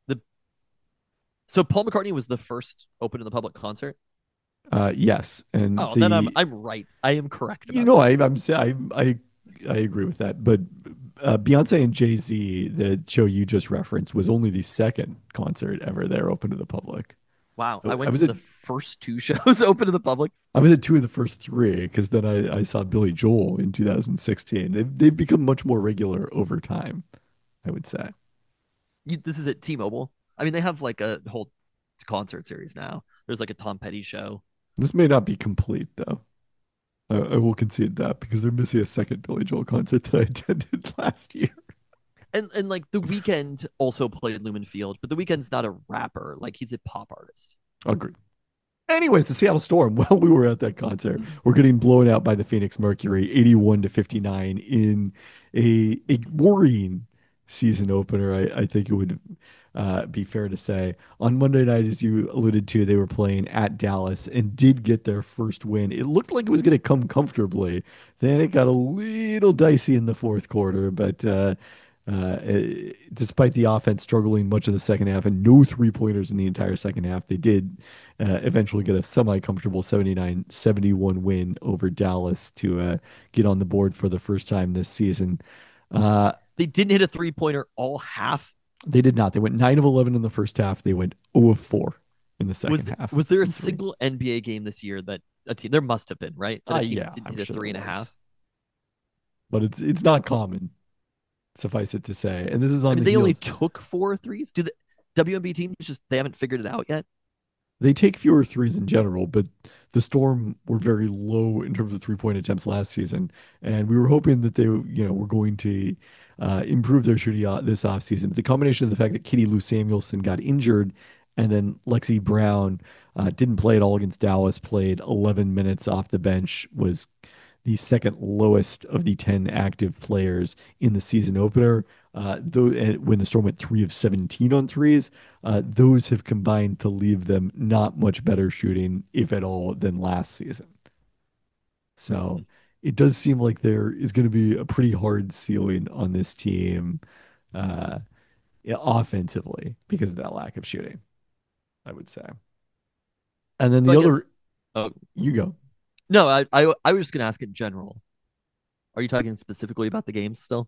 So Paul McCartney was the first open to the public concert. Yes, and Oh, then I'm right. I am correct. About I agree with that. But Beyonce and Jay-Z, the show you just referenced, was only the second concert ever there open to the public. Wow, I I went was to at- the first two shows open to the public. I was at two of the first three because then I saw Billy Joel in 2016. They've become much more regular over time, I would say. This is at T-Mobile. I mean, they have like a whole concert series now. There's like a Tom Petty show. This may not be complete though. I will concede that because they're missing a second Billy Joel concert that I attended last year. And like The Weeknd also played Lumen Field, but The Weeknd's not a rapper. Like he's a pop artist. Agreed. Anyways, the Seattle Storm, while we were at that concert, we're getting blown out by the Phoenix Mercury 81-59 in a worrying season opener, I think it would be fair to say. On Monday night, as you alluded to, they were playing at Dallas and did get their first win. It looked like it was going to come comfortably. Then it got a little dicey in the fourth quarter, but despite the offense struggling much of the second half and no three-pointers in the entire second half, they did eventually get a semi-comfortable 79-71 win over Dallas to get on the board for the first time this season. They didn't hit a three-pointer all half. They did not. They went 9 of 11 in the first half. They went 0 of 4 in the second half. Was there a from three. single NBA game this year that a team? There must have been, right? That a team Yeah, didn't I'm hit a sure three and a there was. half. But it's not common, suffice it to say. And this is on I mean, the they only heels. took 4 threes. Do the WNBA teams just they haven't figured it out yet? They take fewer threes in general, but the Storm were very low in terms of three-point attempts last season, and we were hoping that they, were going to improve their shooting this offseason. But the combination of the fact that Kitty Lou Samuelson got injured, and then Lexi Brown didn't play at all against Dallas, played 11 minutes off the bench, was the second lowest of the 10 active players in the season opener. Though when the Storm went 3 of 17 on threes, those have combined to leave them not much better shooting, if at all, than last season. So Mhm. it does seem like there is going to be a pretty hard ceiling on this team, uh, yeah, offensively because of that lack of shooting, I would say. And then So the I guess. other, Oh you go. no, I was just gonna ask in general. Are you talking specifically about the games still?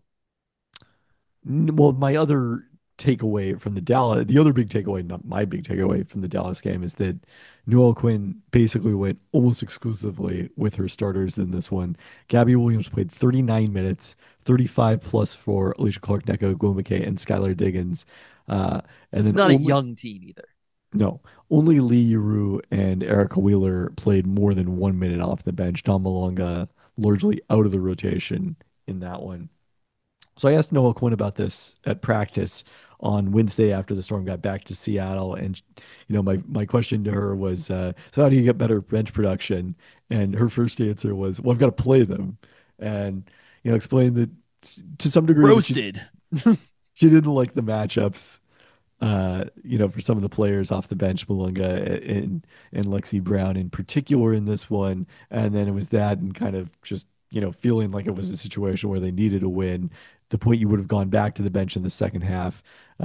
Well, my other takeaway from the other big takeaway, not my big takeaway from the Dallas game is that Noel Quinn basically went almost exclusively with her starters in this one. Gabby Williams played 39 minutes, 35 plus for Alicia Clark, Neko Gwumake, and Skylar Diggins. And It's then not a only, young team either. no, only Lee Yuru and Erica Wheeler played more than 1 minute off the bench. Don Malonga largely out of the rotation in that one. So I asked Noah Quinn about this at practice on Wednesday after the Storm got back to Seattle, and my question to her was, "So how do you get better bench production?" And her first answer was, "Well, I've got to play them," and explained that to some degree that Roasted. she didn't like the matchups for some of the players off the bench, Malunga and Lexi Brown in particular in this one. And then it was that and kind of just, feeling like it was a situation where they needed a win. The point you would have gone back to the bench in the second half,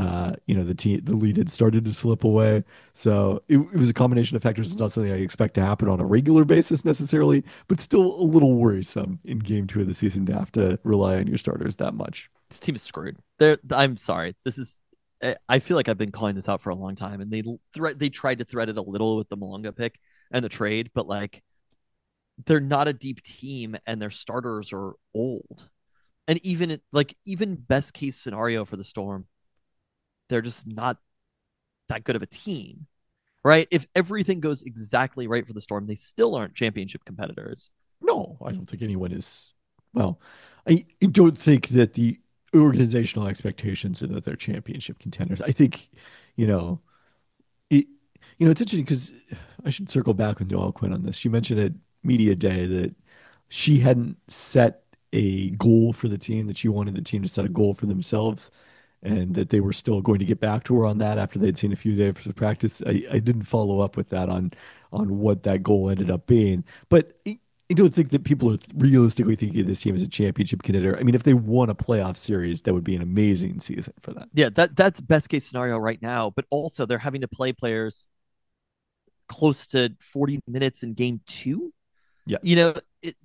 the lead had started to slip away. So it was a combination of factors. It's not something I expect to happen on a regular basis necessarily, but still a little worrisome in game 2 of the season to have to rely on your starters that much. This team is screwed. I'm sorry. This is. I feel like I've been calling this out for a long time, and they tried to thread it a little with the Malonga pick and the trade, but like they're not a deep team, and their starters are old. And even best case scenario for the Storm, they're just not that good of a team, right? If everything goes exactly right for the Storm, they still aren't championship competitors. No, I don't think anyone is. Well, I don't think that the organizational expectations are that they're championship contenders. I think, you know, it, it's interesting because I should circle back with Noelle Quinn on this. She mentioned at Media Day that she hadn't set a goal for the team, that she wanted the team to set a goal for themselves, and that they were still going to get back to her on that after they'd seen a few days of practice. I didn't follow up with that on what that goal ended up being, but I don't think that people are realistically thinking of this team as a championship contender. I mean, if they won a playoff series, that would be an amazing season for them. Yeah, that's best case scenario right now. But also they're having to play players close to 40 minutes in game two. You Yes, know,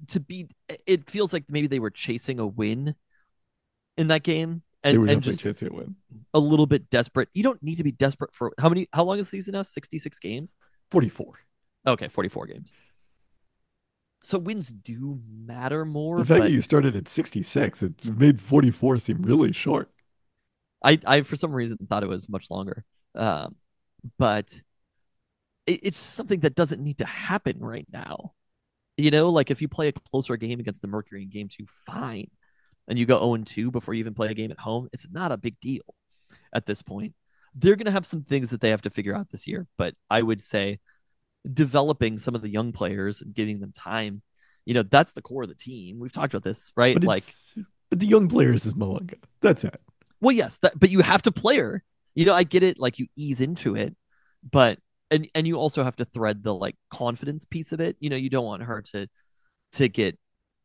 it feels like maybe they were chasing a win in that game they and were and definitely just chasing a win. a little bit desperate. You don't need to be desperate for how long is the season now? 66 games? 44. Okay, 44 games. So wins do matter The more, fact that but you started at 66, it made 44 seem really short. I for some reason thought it was much longer. Um, but it's something that doesn't need to happen right now. Like if you play a closer game against the Mercury in game two, fine. And you go 0-2 before you even play a game at home, it's not a big deal at this point. They're going to have some things that they have to figure out this year, but I would say developing some of the young players and giving them time, that's the core of the team. We've talked about this, right? But Like, but the young players is Malunga. That's it. well, yes, but you have to play her. I get it. Like you ease into it, but and you also have to thread the like confidence piece of it. You don't want her to get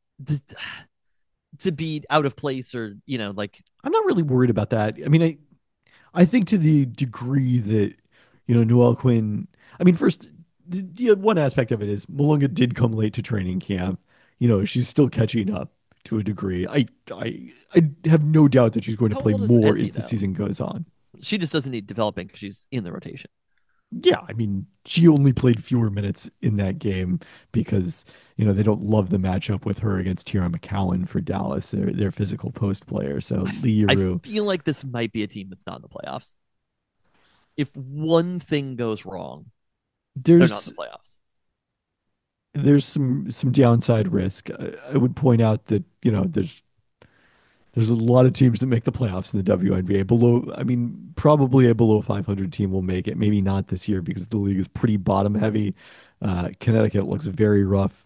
to be out of place or like I'm not really worried about that. I mean, I think to the degree that, Noel Quinn, I mean, first, one aspect of it is Malunga did come late to training camp. She's still catching up to a degree. I have no doubt that she's going to how play old is more Ezzy as the though? season goes on. She just doesn't need developing because she's in the rotation. Yeah, I mean, she only played fewer minutes in that game because, they don't love the matchup with her against Tierra McCowan for Dallas, their physical post player. So Lee I Yuru, feel like this might be a team that's not in the playoffs. If one thing goes wrong, they're not in there's the playoffs. there's some downside risk. I would point out that, there's a lot of teams that make the playoffs in the WNBA. I mean, probably a below 500 team will make it. Maybe not this year because the league is pretty bottom heavy. Connecticut looks very rough.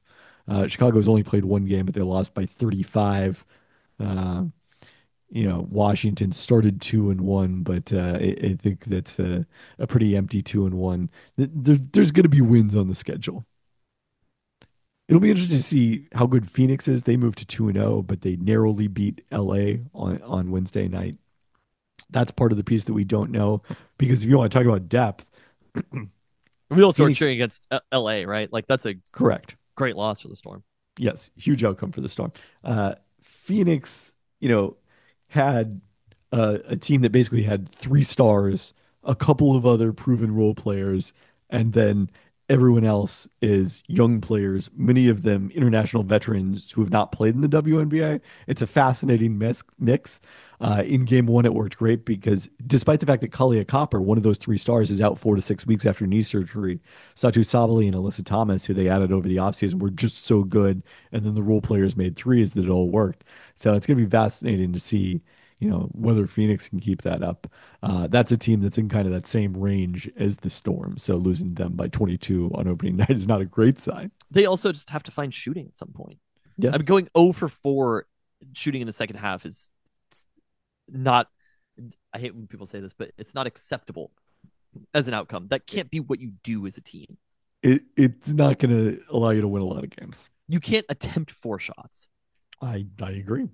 Chicago's only played one game, but they lost by 35. Uh, Washington started 2-1, but I think that's a pretty empty 2-1. There's going to be wins on the schedule. It'll be interesting to see how good Phoenix is. They moved to 2-0, but they narrowly beat LA on Wednesday night. That's part of the piece that we don't know, because if you want to talk about depth, We also are Phoenix, cheering against LA, right? Like that's a correct. great loss for the Storm. Yes, huge outcome for the Storm. Phoenix, had a team that basically had 3 stars, a couple of other proven role players, and then everyone else is young players, many of them international veterans who have not played in the WNBA. It's a fascinating mix. In game one, it worked great because despite the fact that Kalia Copper, one of those 3 stars, is out 4 to 6 weeks after knee surgery, Satu Sabali and Alyssa Thomas, who they added over the offseason, were just so good. And then the role players made threes that it all worked. So it's going to be fascinating to see, whether Phoenix can keep that up. That's a team that's in kind of that same range as the Storm. So losing them by 22 on opening night is not a great sign. They also just have to find shooting at some point. Yes. I mean, going 0 for 4 shooting in the second half is not, I hate when people say this, but it's not acceptable as an outcome. That can't be what you do as a team. It's not going to allow you to win a lot of games. You can't attempt 4 shots. I agree.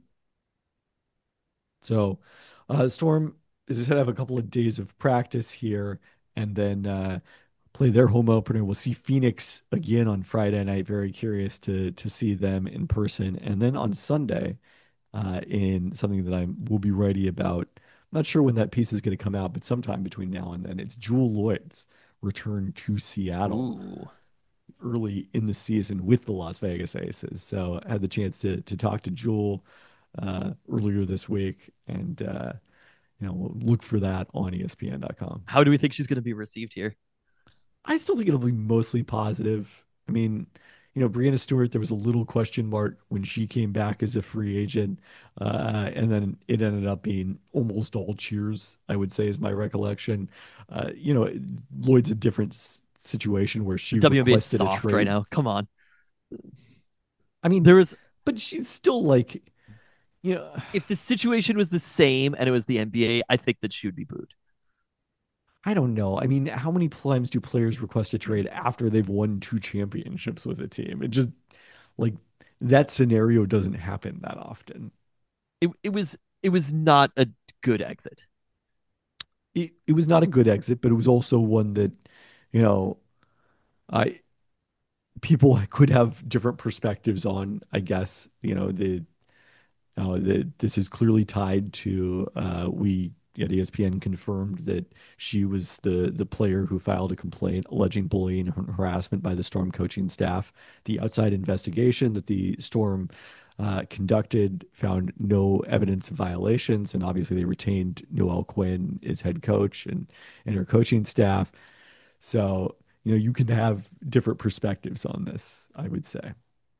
So, Storm, as I said, have a couple of days of practice here, and then play their home opener. We'll see Phoenix again on Friday night. Very curious to see them in person, and then on Sunday, in something that I will be ready about. I'm not sure when that piece is going to come out, but sometime between now and then, it's Jewell Loyd's return to Seattle. Ooh. Early in the season with the Las Vegas Aces. So I had the chance to talk to Jewell earlier this week, and we'll look for that on ESPN.com. How do we think she's going to be received here? I still think it'll be mostly positive. I mean, Breanna Stewart, there was a little question mark when she came back as a free agent, and then it ended up being almost all cheers, I would say, is my recollection. Loyd's a different situation where she WNBA is requested a soft trade right now. Come on. I mean, but she's still like, if the situation was the same and it was the NBA, I think that she would be booed. I don't know. I mean, how many times do players request a trade after they've won 2 championships with a team? It just, like, that scenario doesn't happen that often. It was not a good exit. It was not a good exit, but it was also one that, I people could have different perspectives on. I guess this is clearly tied to we at ESPN confirmed that she was the player who filed a complaint alleging bullying and harassment by the Storm coaching staff. The outside investigation that the Storm conducted found no evidence of violations, and obviously they retained Noelle Quinn as head coach and her coaching staff. So you can have different perspectives on this, I would say.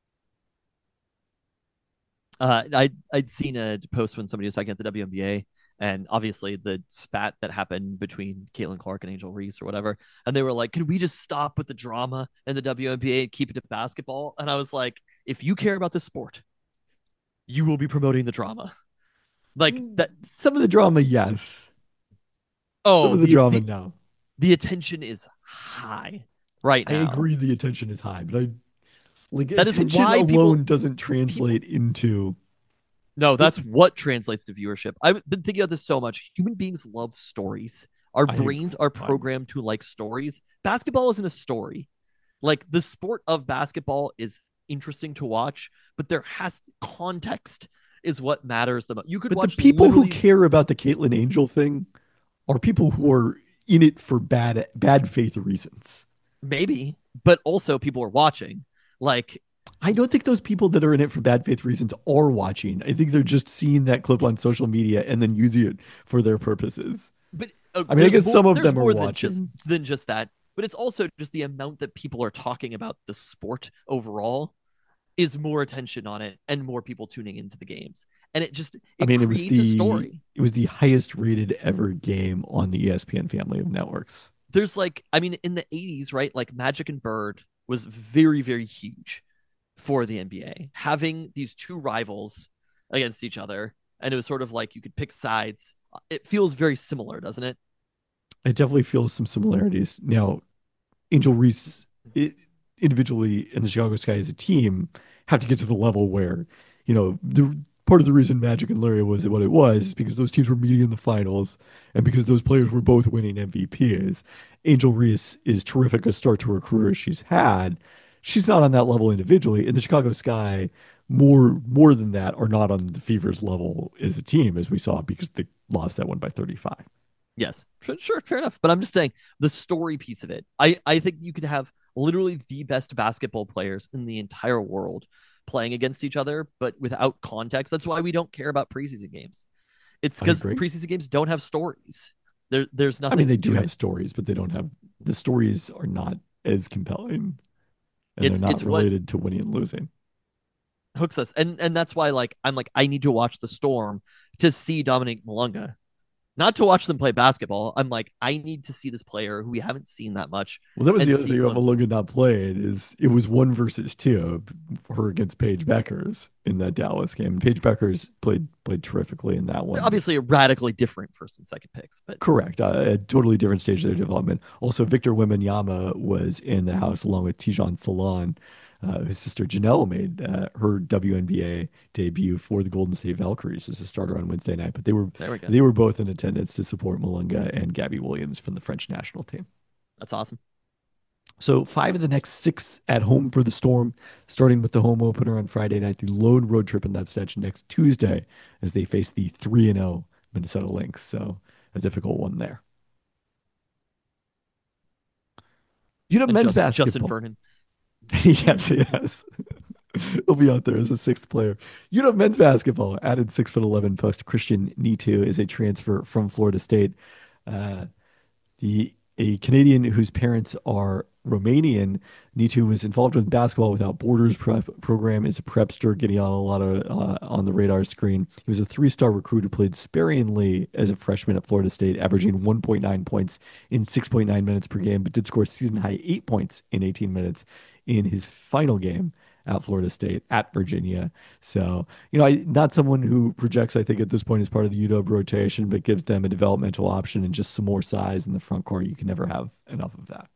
I'd seen a post when somebody was talking at the WNBA, and obviously the spat that happened between Caitlin Clark and Angel Reese or whatever, and they were like, "Can we just stop with the drama in the WNBA and keep it to basketball?" And I was like, "If you care about this sport, you will be promoting the drama." Like that. Some of the drama, yes. Oh, some of the drama, no. The attention is high right now. I agree, the attention is high, but that attention is why alone doesn't translate into. No, that's what translates to viewership. I've been thinking about this so much. Human beings love stories. Our brains are programmed to like stories. Basketball isn't a story. Like, the sport of basketball is interesting to watch, but context is what matters the most. You could But watch the people literally... who care about the Caitlin Angel thing are people who are in it for bad faith reasons. Maybe, but also people are watching. Like, I don't think those people that are in it for bad faith reasons are watching. I think they're just seeing that clip on social media and then using it for their purposes. But I mean, I guess some of them are more watching. than just that. But it's also just the amount that people are talking about the sport overall is more attention on it and more people tuning into the games. And it creates a story. It was the highest rated ever game on the ESPN family of networks. There's in the 80s, right? Like, Magic and Bird was very, very huge. for the NBA. Having these two rivals against each other, and it was sort of like you could pick sides. It feels very similar, doesn't it? It definitely feels some similarities. Now, Angel Reese individually and the Chicago Sky as a team have to get to the level where, the part of the reason Magic and Larry was what it was is because those teams were meeting in the finals and because those players were both winning MVPs. Angel Reese is terrific a start to her career as she's had. She's not on that level individually, and the Chicago Sky more than that are not on the Fever's level as a team, as we saw, because they lost that one by 35. Yes, sure, fair enough. But I'm just saying the story piece of it. I think you could have literally the best basketball players in the entire world playing against each other, but without context. That's why we don't care about preseason games. It's I because agree. preseason games don't have stories. There's I mean, nothing they do to have it. stories, but they don't have the stories are not as compelling, and they're not It's what related to winning and losing. hooks us, and that's why I'm like I need to watch the Storm to see Dominic Malunga, not to watch them play basketball. I'm like I need to see this player who we haven't seen that much Well, that was and the other see thing about glimpses. Malunga not playing is it was 1 versus 2 for her against Paige Beckers in that Dallas game. Paige Beckers played terrifically in that They're one. obviously radically different first and second picks, but Correct. A totally different stage of their development. Also, Victor Wembanyama was in the house along with Tijan Salon. His sister Janelle made her WNBA debut for the Golden State Valkyries as a starter on Wednesday night. But they were there we go. they were both in attendance to support Malunga and Gabby Williams from the French national team. That's awesome. So 5 of the next 6 at home for the Storm, starting with the home opener on Friday night, the lone road trip in that stretch next Tuesday as they face the 3-0 Minnesota Lynx. So a difficult one there. And Men's Justin basketball. Vernon. Yes, yes. He'll be out there as a sixth player. Men's basketball added 6'11" post Christian Nitu is a transfer from Florida State. Uh, the a Canadian whose parents are Romanian. Nitu was involved with Basketball Without Borders program. Is a prepster, getting on a lot of on the radar screen. He was a 3-star recruit who played sparingly as a freshman at Florida State, averaging 1.9 points in 6.9 minutes per game, but did score season high 8 points in 18 minutes in his final game at Florida State at Virginia. So, not someone who projects, I think, at this point as part of the UW rotation, but gives them a developmental option and just some more size in the front court. You can never have enough of that.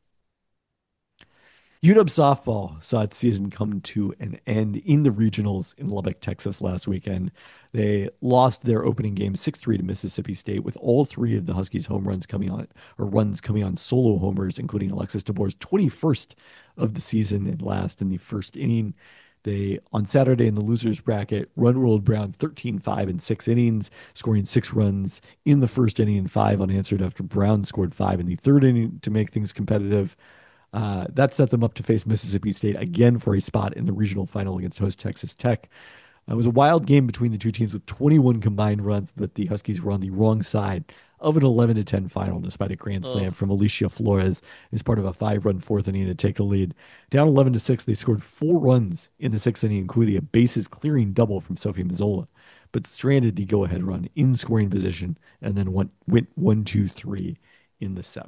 UW softball saw its season come to an end in the regionals in Lubbock, Texas last weekend. They lost their opening game 6-3 to Mississippi State, with all 3 of the Huskies' home runs coming on, or runs coming on solo homers, including Alexis DeBoer's 21st of the season and last in the first inning. They, on Saturday in the losers bracket, run ruled Brown 13-5 in 6 innings, scoring 6 runs in the first inning and 5 unanswered after Brown scored 5 in the third inning to make things competitive. That set them up to face Mississippi State again for a spot in the regional final against host Texas Tech. It was a wild game between the two teams with 21 combined runs, but the Huskies were on the wrong side of an 11-10 final despite a grand slam Ugh. from Alicia Flores as part of a 5-run fourth inning to take the lead. Down 11-6, they scored 4 runs in the sixth inning, including a bases clearing double from Sophie Mazzola, but stranded the go-ahead run in scoring position and then went 1-2-3 in the seventh.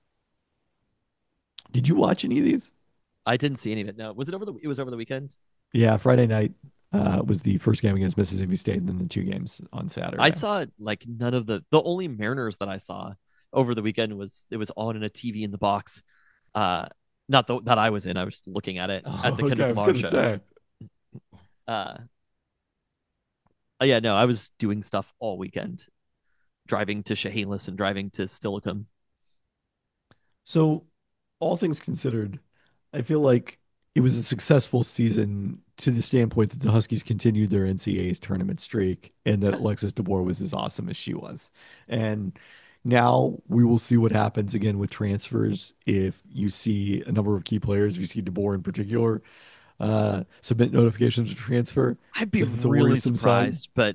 Did you watch any of these? I didn't see any of it. No, it was over the weekend? Yeah, Friday night was the first game against Mississippi State, and then the 2 games on I Saturday. saw like none of the only Mariners that I saw over the weekend was it was on in a TV in the box. Not that I was in. I was looking at it at the Okay, Kendrick I was Lamar gonna show. say. Uh, yeah, no, I was doing stuff all weekend, driving to Chehalis and driving to Stillicum. So, all things considered, I feel like it was a successful season to the standpoint that the Huskies continued their NCAA tournament streak and that Alexis DeBoer was as awesome as she was. And now we will see what happens again with transfers. If you see a number of key players, if you see DeBoer in particular, submit notifications to transfer, I'd be then it's a really worrisome sign. surprised, but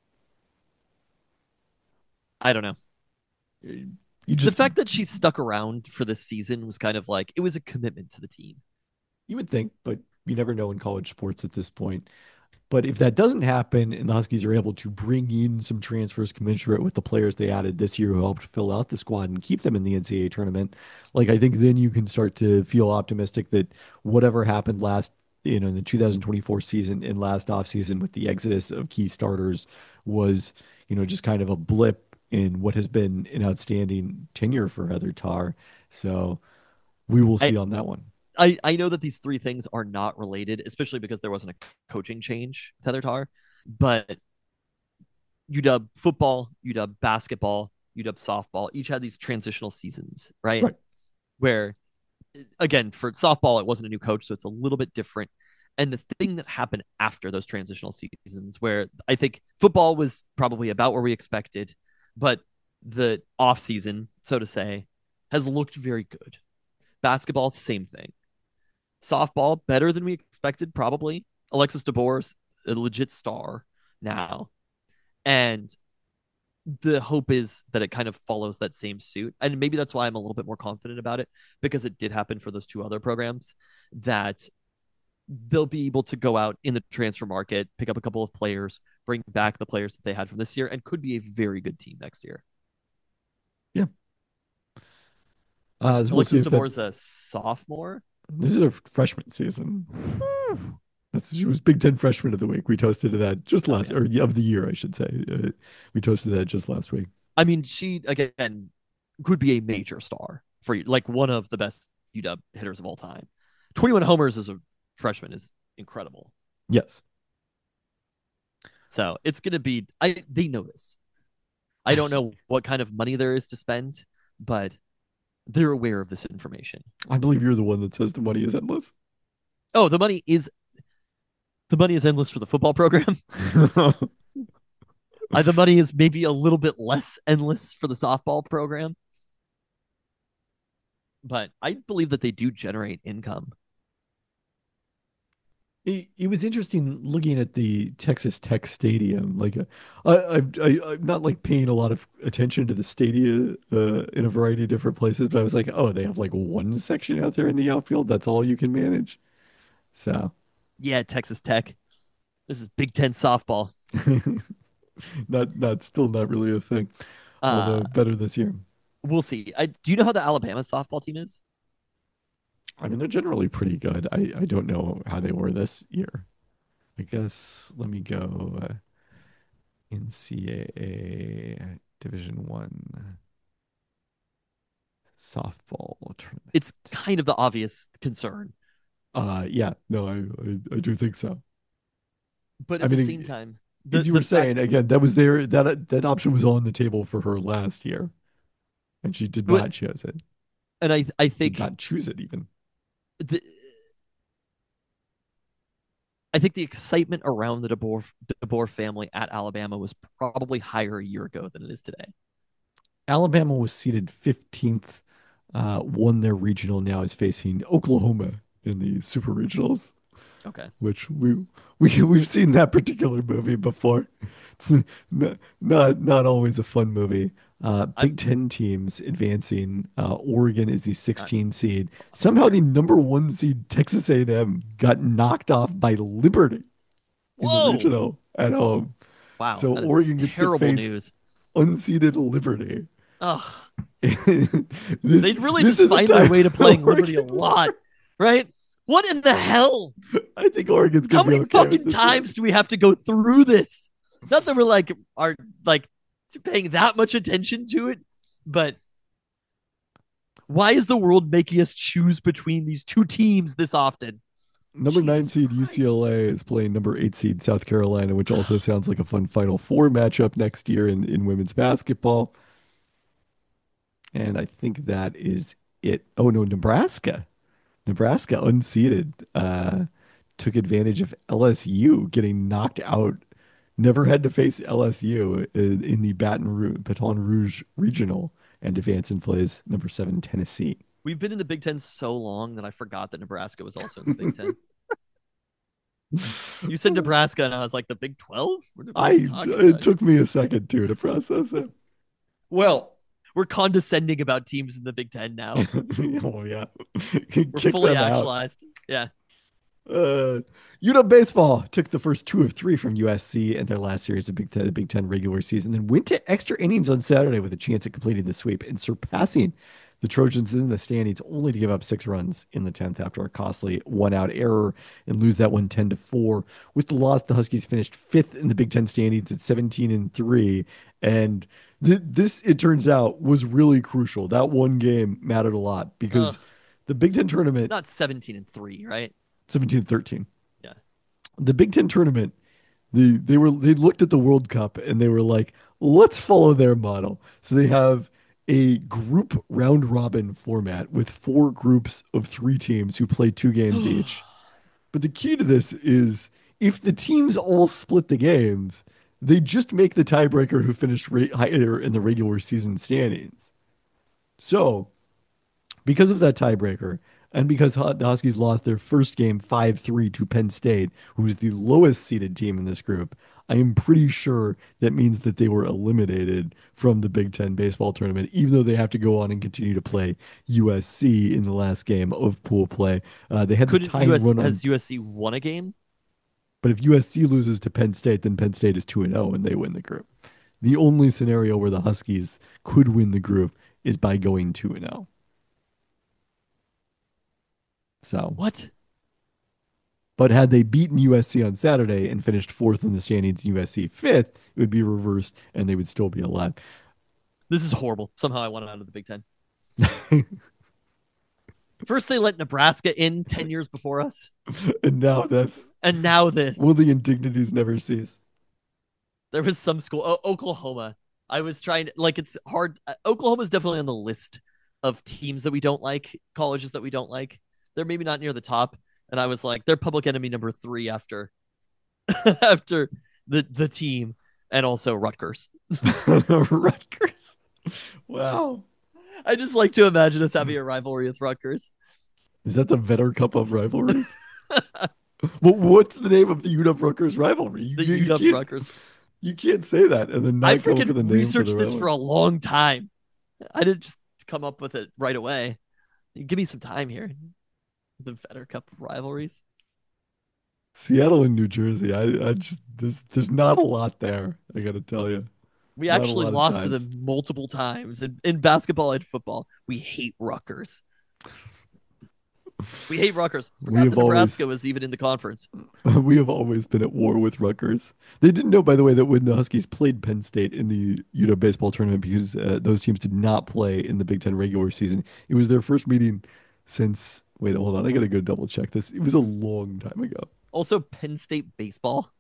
I don't know. You The just fact that she stuck around for this season was kind of like it was a commitment to the team. you would think, but you never know in college sports at this point. But if that doesn't happen and the Huskies are able to bring in some transfers commensurate with the players they added this year who helped fill out the squad and keep them in the NCAA tournament, like I think then you can start to feel optimistic that whatever happened last in the 2024 season and last offseason with the exodus of key starters was, just kind of a blip in what has been an outstanding tenure for Heather Tarr. So we will I, see on that one. I know that these three things are not related, especially because there wasn't a coaching change with Heather Tarr. But UW football, UW basketball, UW softball each had these transitional seasons, right? Right. Where, again, for softball, it wasn't a new coach, so it's a little bit different. And the thing that happened after those transitional seasons, where I think football was probably about where we expected, but the off season, so to say, has looked very good. Basketball, same thing. Softball, better than we expected, probably. Alexis DeBoer's a legit star now. And the hope is that it kind of follows that same suit. And maybe that's why I'm a little bit more confident about it, because it did happen for those two other programs, that they'll be able to go out in the transfer market, pick up a couple of players, bring back the players that they had from this year, and could be a very good team next year. Yeah. So we'll see Alexis if that DeBoer's a sophomore. this is a freshman season. She was Big Ten Freshman of the Week. We toasted to that just last, or of the year, I should say. We toasted that just last week. I mean, she, again, could be a major star for you, like one of the best UW hitters of all time. 21 homers as a freshman is incredible. Yes. So it's going to be, they know this. I don't know what kind of money there is to spend, but they're aware of this information. I believe you're the one that says the money is endless. Oh, the money is endless for the football program. The money is maybe a little bit less endless for the softball program. But I believe that they do generate income. It was interesting looking at the Texas Tech Stadium. Like, I'm not like paying a lot of attention to the stadia in a variety of different places, but I was like, oh, they have like one section out there in the outfield. That's all you can manage. So, Yeah, Texas Tech. This is Big Ten softball. still not really a thing. Although better this year. We'll see. Do you know how the Alabama softball team is? I mean, they're generally pretty good. I don't know how they were this year. I guess let me go NCAA Division One softball tournament. It's kind of the obvious concern. Yeah, no, I do think so. But at the same time, as you were saying, again, that was there. That option was on the table for her last year, and she did not choose it. And I think did not choose it even. I think the excitement around the DeBoer family at Alabama was probably higher a year ago than it is today. Alabama was seeded 15th, won their regional, now is facing Oklahoma in the Super Regionals. Okay. Which we've seen that particular movie before. It's not always a fun movie. Big Ten teams advancing. Oregon is the 16 seed. Somehow the number 1 seed Texas A&M got knocked off by Liberty in the regional at home. Wow. So Oregon gets to face news. Unseeded Liberty. Ugh. They'd really just find their way to playing Liberty a lot, right? What in the hell? I think Oregon's gonna be okay. How many fucking times do we have to go through this? Not that we're are paying that much attention to it, but why is the world making us choose between these two teams this often? Number 9 seed UCLA is playing number 8 seed South Carolina, which also sounds like a fun Final Four matchup next year in women's basketball. And I think that is it. Oh no, Nebraska unseeded, took advantage of LSU getting knocked out. Never had to face LSU in the Baton Rouge regional, and advance and plays number 7 Tennessee. We've been in the Big Ten so long that I forgot that Nebraska was also in the Big Ten. You said Nebraska, and I was like, the Big 12? It took me a second too to process it. Well, we're condescending about teams in the Big Ten now. Oh yeah, we're fully actualized. Yeah. UW baseball took the first 2 of 3 from USC in their last series of Big Ten regular season, then went to extra innings on Saturday with a chance at completing the sweep and surpassing the Trojans in the standings only to give up 6 runs in the 10th after a costly one-out error and lose that one 10-4. With the loss, the Huskies finished 5th in the Big Ten standings at 17-3, and this, it turns out, was really crucial. That one game mattered a lot Ugh, because the Big Ten tournament, not 17-3, right? 17-13, Yeah. the Big Ten tournament, they looked at the World Cup and they were like, let's follow their model. So they have a group round robin format with 4 groups of 3 teams who play 2 games each. But the key to this is if the teams all split the games, they just make the tiebreaker who finished higher in the regular season standings. So because of that tiebreaker, and because the Huskies lost their first game 5-3 to Penn State, who was the lowest seeded team in this group, I am pretty sure that means that they were eliminated from the Big Ten baseball tournament, even though they have to go on and continue to play USC in the last game of pool play. They had the Couldn't tying US run on, has USC won a game? but if USC loses to Penn State, then Penn State is 2-0 and they win the group. The only scenario where the Huskies could win the group is by going 2-0. So, What? but had they beaten USC on Saturday and finished 4th in the standings, USC 5th, it would be reversed and they would still be alive. This is horrible. Somehow I want out of the Big Ten. First they let Nebraska in 10 years before us, And now that's, and now this. will the indignities never cease? There was some school, Oklahoma. I was trying to, like, it's hard. Oklahoma's definitely on the list of teams that we don't like, colleges that we don't like. They're maybe not near the top. And I was like, they're public enemy number 3 after after the team, and also Rutgers. Rutgers. Wow. I just like to imagine us having a rivalry with Rutgers. Is that the Vetter Cup of rivalries? Well, what's the name of the UW Rutgers rivalry? The You UW can't, Rutgers. you can't say that and then I not come up with a freaking name researched for the this for rivalry. a long time. I didn't just come up with it right away. Give me some time here. The Vetter Cup of rivalries. Seattle and New Jersey. I just there's not a lot there. I got to tell you, We not a actually lot of lost to times. them multiple times in basketball and football. We hate Rutgers. We hate Rutgers. We Forgot have that Nebraska always was even in the conference. we have always been at war with Rutgers. They didn't know, by the way, that when the Huskies played Penn State in the UW baseball tournament, because those teams did not play in the Big Ten regular season, it was their first meeting since. Wait, hold on. I gotta go double check this. It was a long time ago. Also, Penn State baseball.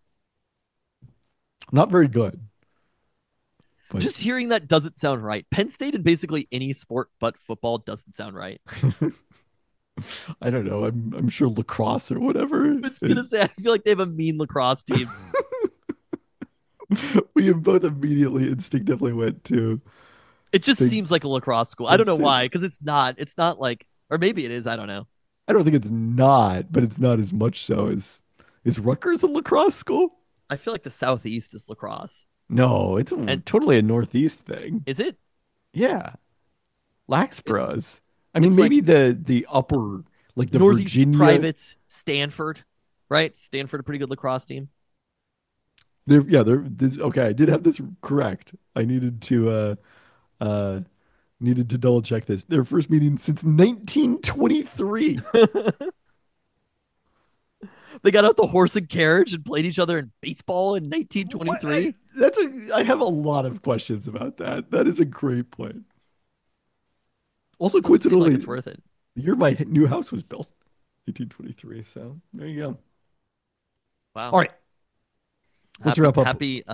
Not very good, but Just hearing that doesn't sound right. Penn State in basically any sport but football doesn't sound right. I don't know. I'm sure lacrosse or whatever. I was gonna say I feel like they have a mean lacrosse team. We have both immediately instinctively went to It just think seems like a lacrosse school. I Penn don't know State. why, because it's not. It's not like, or maybe it is. I don't know. I don't think it's not, but it's not as much so as is Rutgers a lacrosse school? I feel like the Southeast is lacrosse. No, it's And totally a Northeast thing. is it? Yeah, It- Laxboro's. I mean, it's maybe like the upper, like the Northeast Virginia. Privates, Stanford, right? Stanford, a pretty good lacrosse team. They're this. Okay, I did have this correct. I uh needed to double check this. Their first meeting since 1923. They got out the horse and carriage and played each other in baseball in What? 1923. I have a lot of questions about that. That is a great point. Also, Doesn't seem like coincidentally, it's worth it. the year my new house was built, 1823. So there you go. Wow. All right, let's Happy, wrap up. happy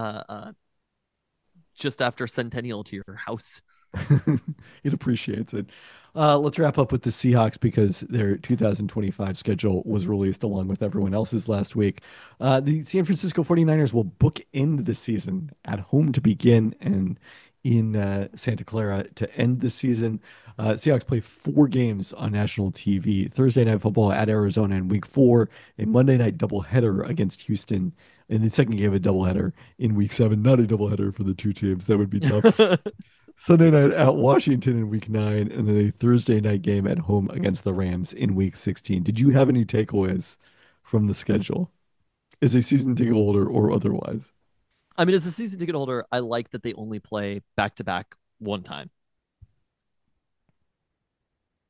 just after centennial to your house. It appreciates it. Let's wrap up with the Seahawks because their 2025 schedule was released along with everyone else's last week. The San Francisco 49ers will bookend the season at home to begin and in Santa Clara to end the season. Seahawks play 4 games on national TV: Thursday Night Football at Arizona in Week 4, a Monday night doubleheader against Houston, and the second game of a doubleheader in Week 7. Not a doubleheader for the two teams. That would be tough. Sunday night at Washington in Week 9, and then a Thursday night game at home against the Rams in Week 16. Did you have any takeaways from the schedule as a season ticket holder or otherwise? I mean, as a season ticket holder, I like that they only play back to back one time.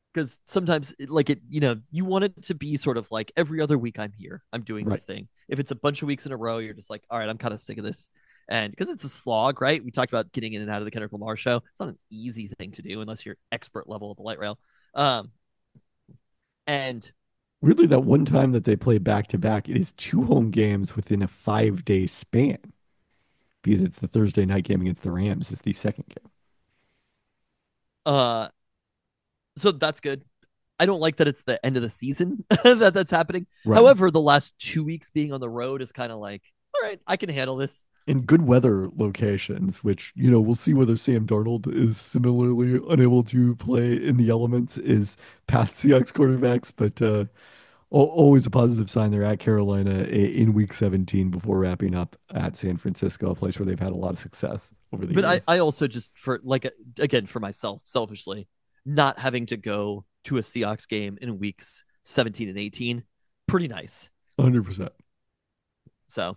because sometimes you want it to be sort of like every other week I'm here, I'm doing Right. this thing. If it's a bunch of weeks in a row, you're just like, all right, I'm kind of sick of this. And because it's a slog, right? We talked about getting in and out of the Kendrick Lamar show. It's not an easy thing to do unless you're expert level at the light rail. um and Weirdly, that one time that they play back to back, it is two home games within a 5 day span because it's the Thursday night game against the Rams. Is the second game. uh so that's good. I don't like that it's the end of the season that's happening. Right. However, the last 2 weeks being on the road is kind of like, all right, I can handle this. In good weather locations, which, we'll see whether Sam Darnold is similarly unable to play in the elements is past Seahawks quarterbacks, but always a positive sign. They're at Carolina in week 17 before wrapping up at San Francisco, a place where they've had a lot of success over the But years. I also just for like again for myself selfishly, not having to go to a Seahawks game in weeks 17 and 18, pretty nice. 100%. So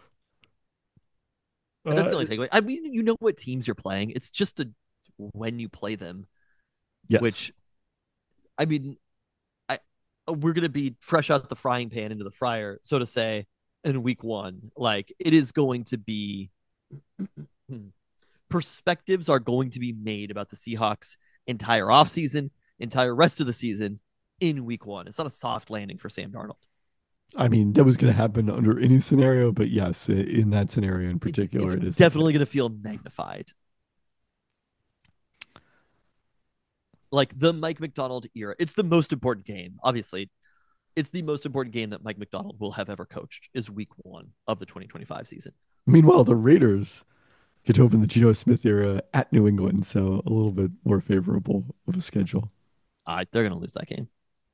and that's the only thing. I mean, you know what teams you're playing. It's just when you play them, Yes. which I mean, we're gonna be fresh out the frying pan into the fryer, so to say, in week one. Like it is going to be perspectives are going to be made about the Seahawks entire offseason, entire rest of the season in week one. It's not a soft landing for Sam Darnold. I mean, that was going to happen under any scenario, but yes, in that scenario in particular, It's it is definitely going to feel magnified. Like the Mike Macdonald era, it's the most important game. Obviously, it's the most important game that Mike Macdonald will have ever coached is week one of the 2025 season. Meanwhile, the Raiders get to open the Geno Smith era at New England, so a little bit more favorable of a schedule. They're going to lose that game.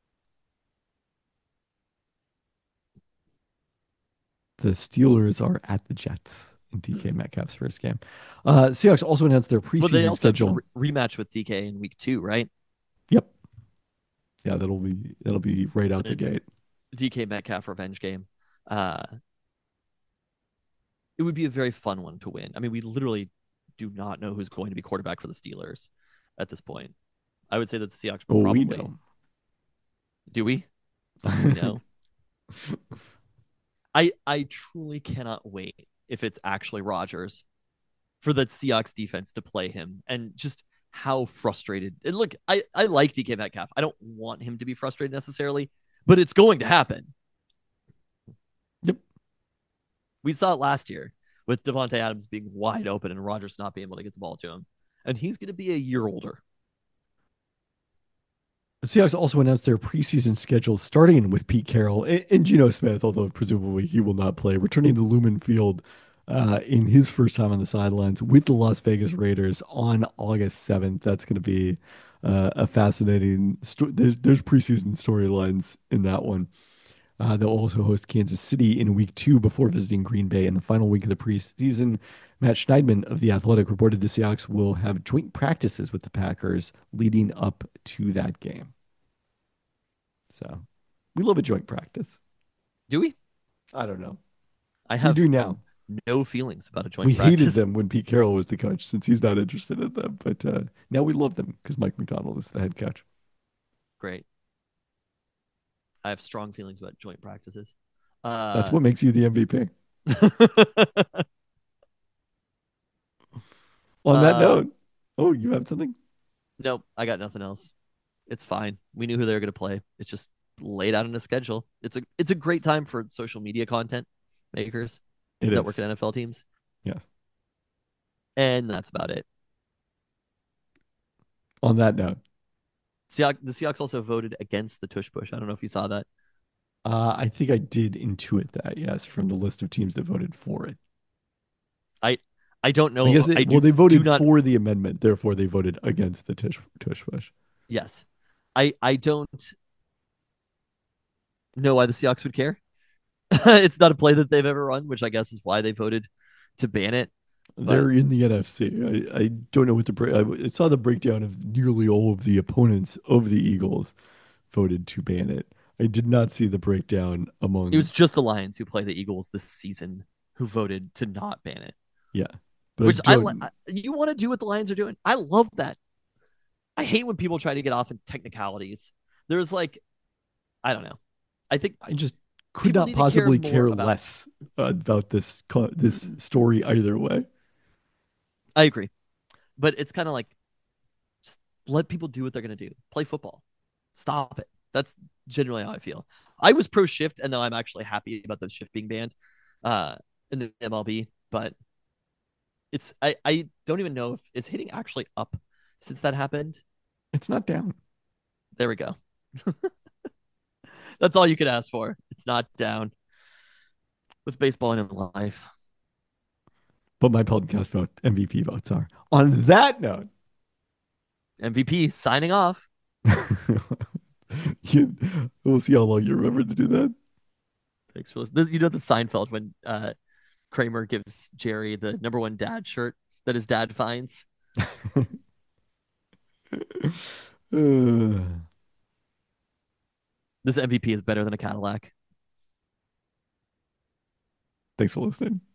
The Steelers are at the Jets in DK Metcalf's first game. Seahawks also announced their But they preseason also have schedule. to rematch with DK in week 2, right? Yep. Yeah, that'll be right out the gate. DK Metcalf revenge game. It would be a very fun one to win. I mean, we literally do not know who's going to be quarterback for the Steelers at this point. I would say that the Seahawks Oh, probably we know. Do we? No. I truly cannot wait if it's actually Rodgers for the Seahawks defense to play him and just how frustrated. And look, I like DK Metcalf. I don't want him to be frustrated necessarily, but it's going to happen. Yep. We saw it last year with Devontae Adams being wide open and Rodgers not being able to get the ball to him. And he's going to be a year older. The Seahawks also announced their preseason schedule, starting with Pete Carroll and Geno Smith, although presumably he will not play, returning to Lumen Field in his first time on the sidelines with the Las Vegas Raiders on August 7th. That's going to be a fascinating there's preseason storylines in that one. They'll also host Kansas City in week 2 before visiting Green Bay in the final week of the preseason. Matt Schneidman of The Athletic reported the Seahawks will have joint practices with the Packers leading up to that game. So we love a joint practice. Do we? I don't know. I have do now. No feelings about a joint We practice. hated them when Pete Carroll was the coach since he's not interested in them. But now we love them because Mike Macdonald is the head coach. Great. I have strong feelings about joint practices. That's what makes you the MVP. On that note, oh, you have something? Nope, I got nothing else. It's fine. We knew who they were going to play. It's just laid out in a schedule. It's a great time for social media content makers that work at NFL teams. Yes. And that's about it. On that note, the Seahawks also voted against the tush push. I don't know if you saw that. I think I did intuit that, yes, from the list of teams that voted for it. I don't know. I guess they voted for the amendment, therefore they voted against the tush push. Yes. I don't know why the Seahawks would care. It's not a play that they've ever run, which I guess is why they voted to ban it. They're in the NFC. I don't know what I saw the breakdown of nearly all of the opponents of the Eagles voted to ban it. I did not see the breakdown among. It was just the Lions who play the Eagles this season who voted to not ban it. Yeah, but which you want to do what the Lions are doing. I love that. I hate when people try to get off in technicalities. There's like, I don't know. I think I just could people not need to care possibly more care about. less about this story either way. I agree, but it's kind of like just let people do what they're gonna do. Play football. Stop it. That's generally how I feel. I was pro shift, and though I'm actually happy about the shift being banned, uh, in the MLB, but I don't even know if is hitting actually up since that happened. It's not down. There we go. That's all you could ask for. It's not down with baseball and in life. But my podcast vote, MVP votes are. On that note, MVP signing off. we'll see how long you remember to do that. Thanks for listening. You know the Seinfeld when Kramer gives Jerry the #1 dad shirt that his dad finds. This MVP is better than a Cadillac. Thanks for listening.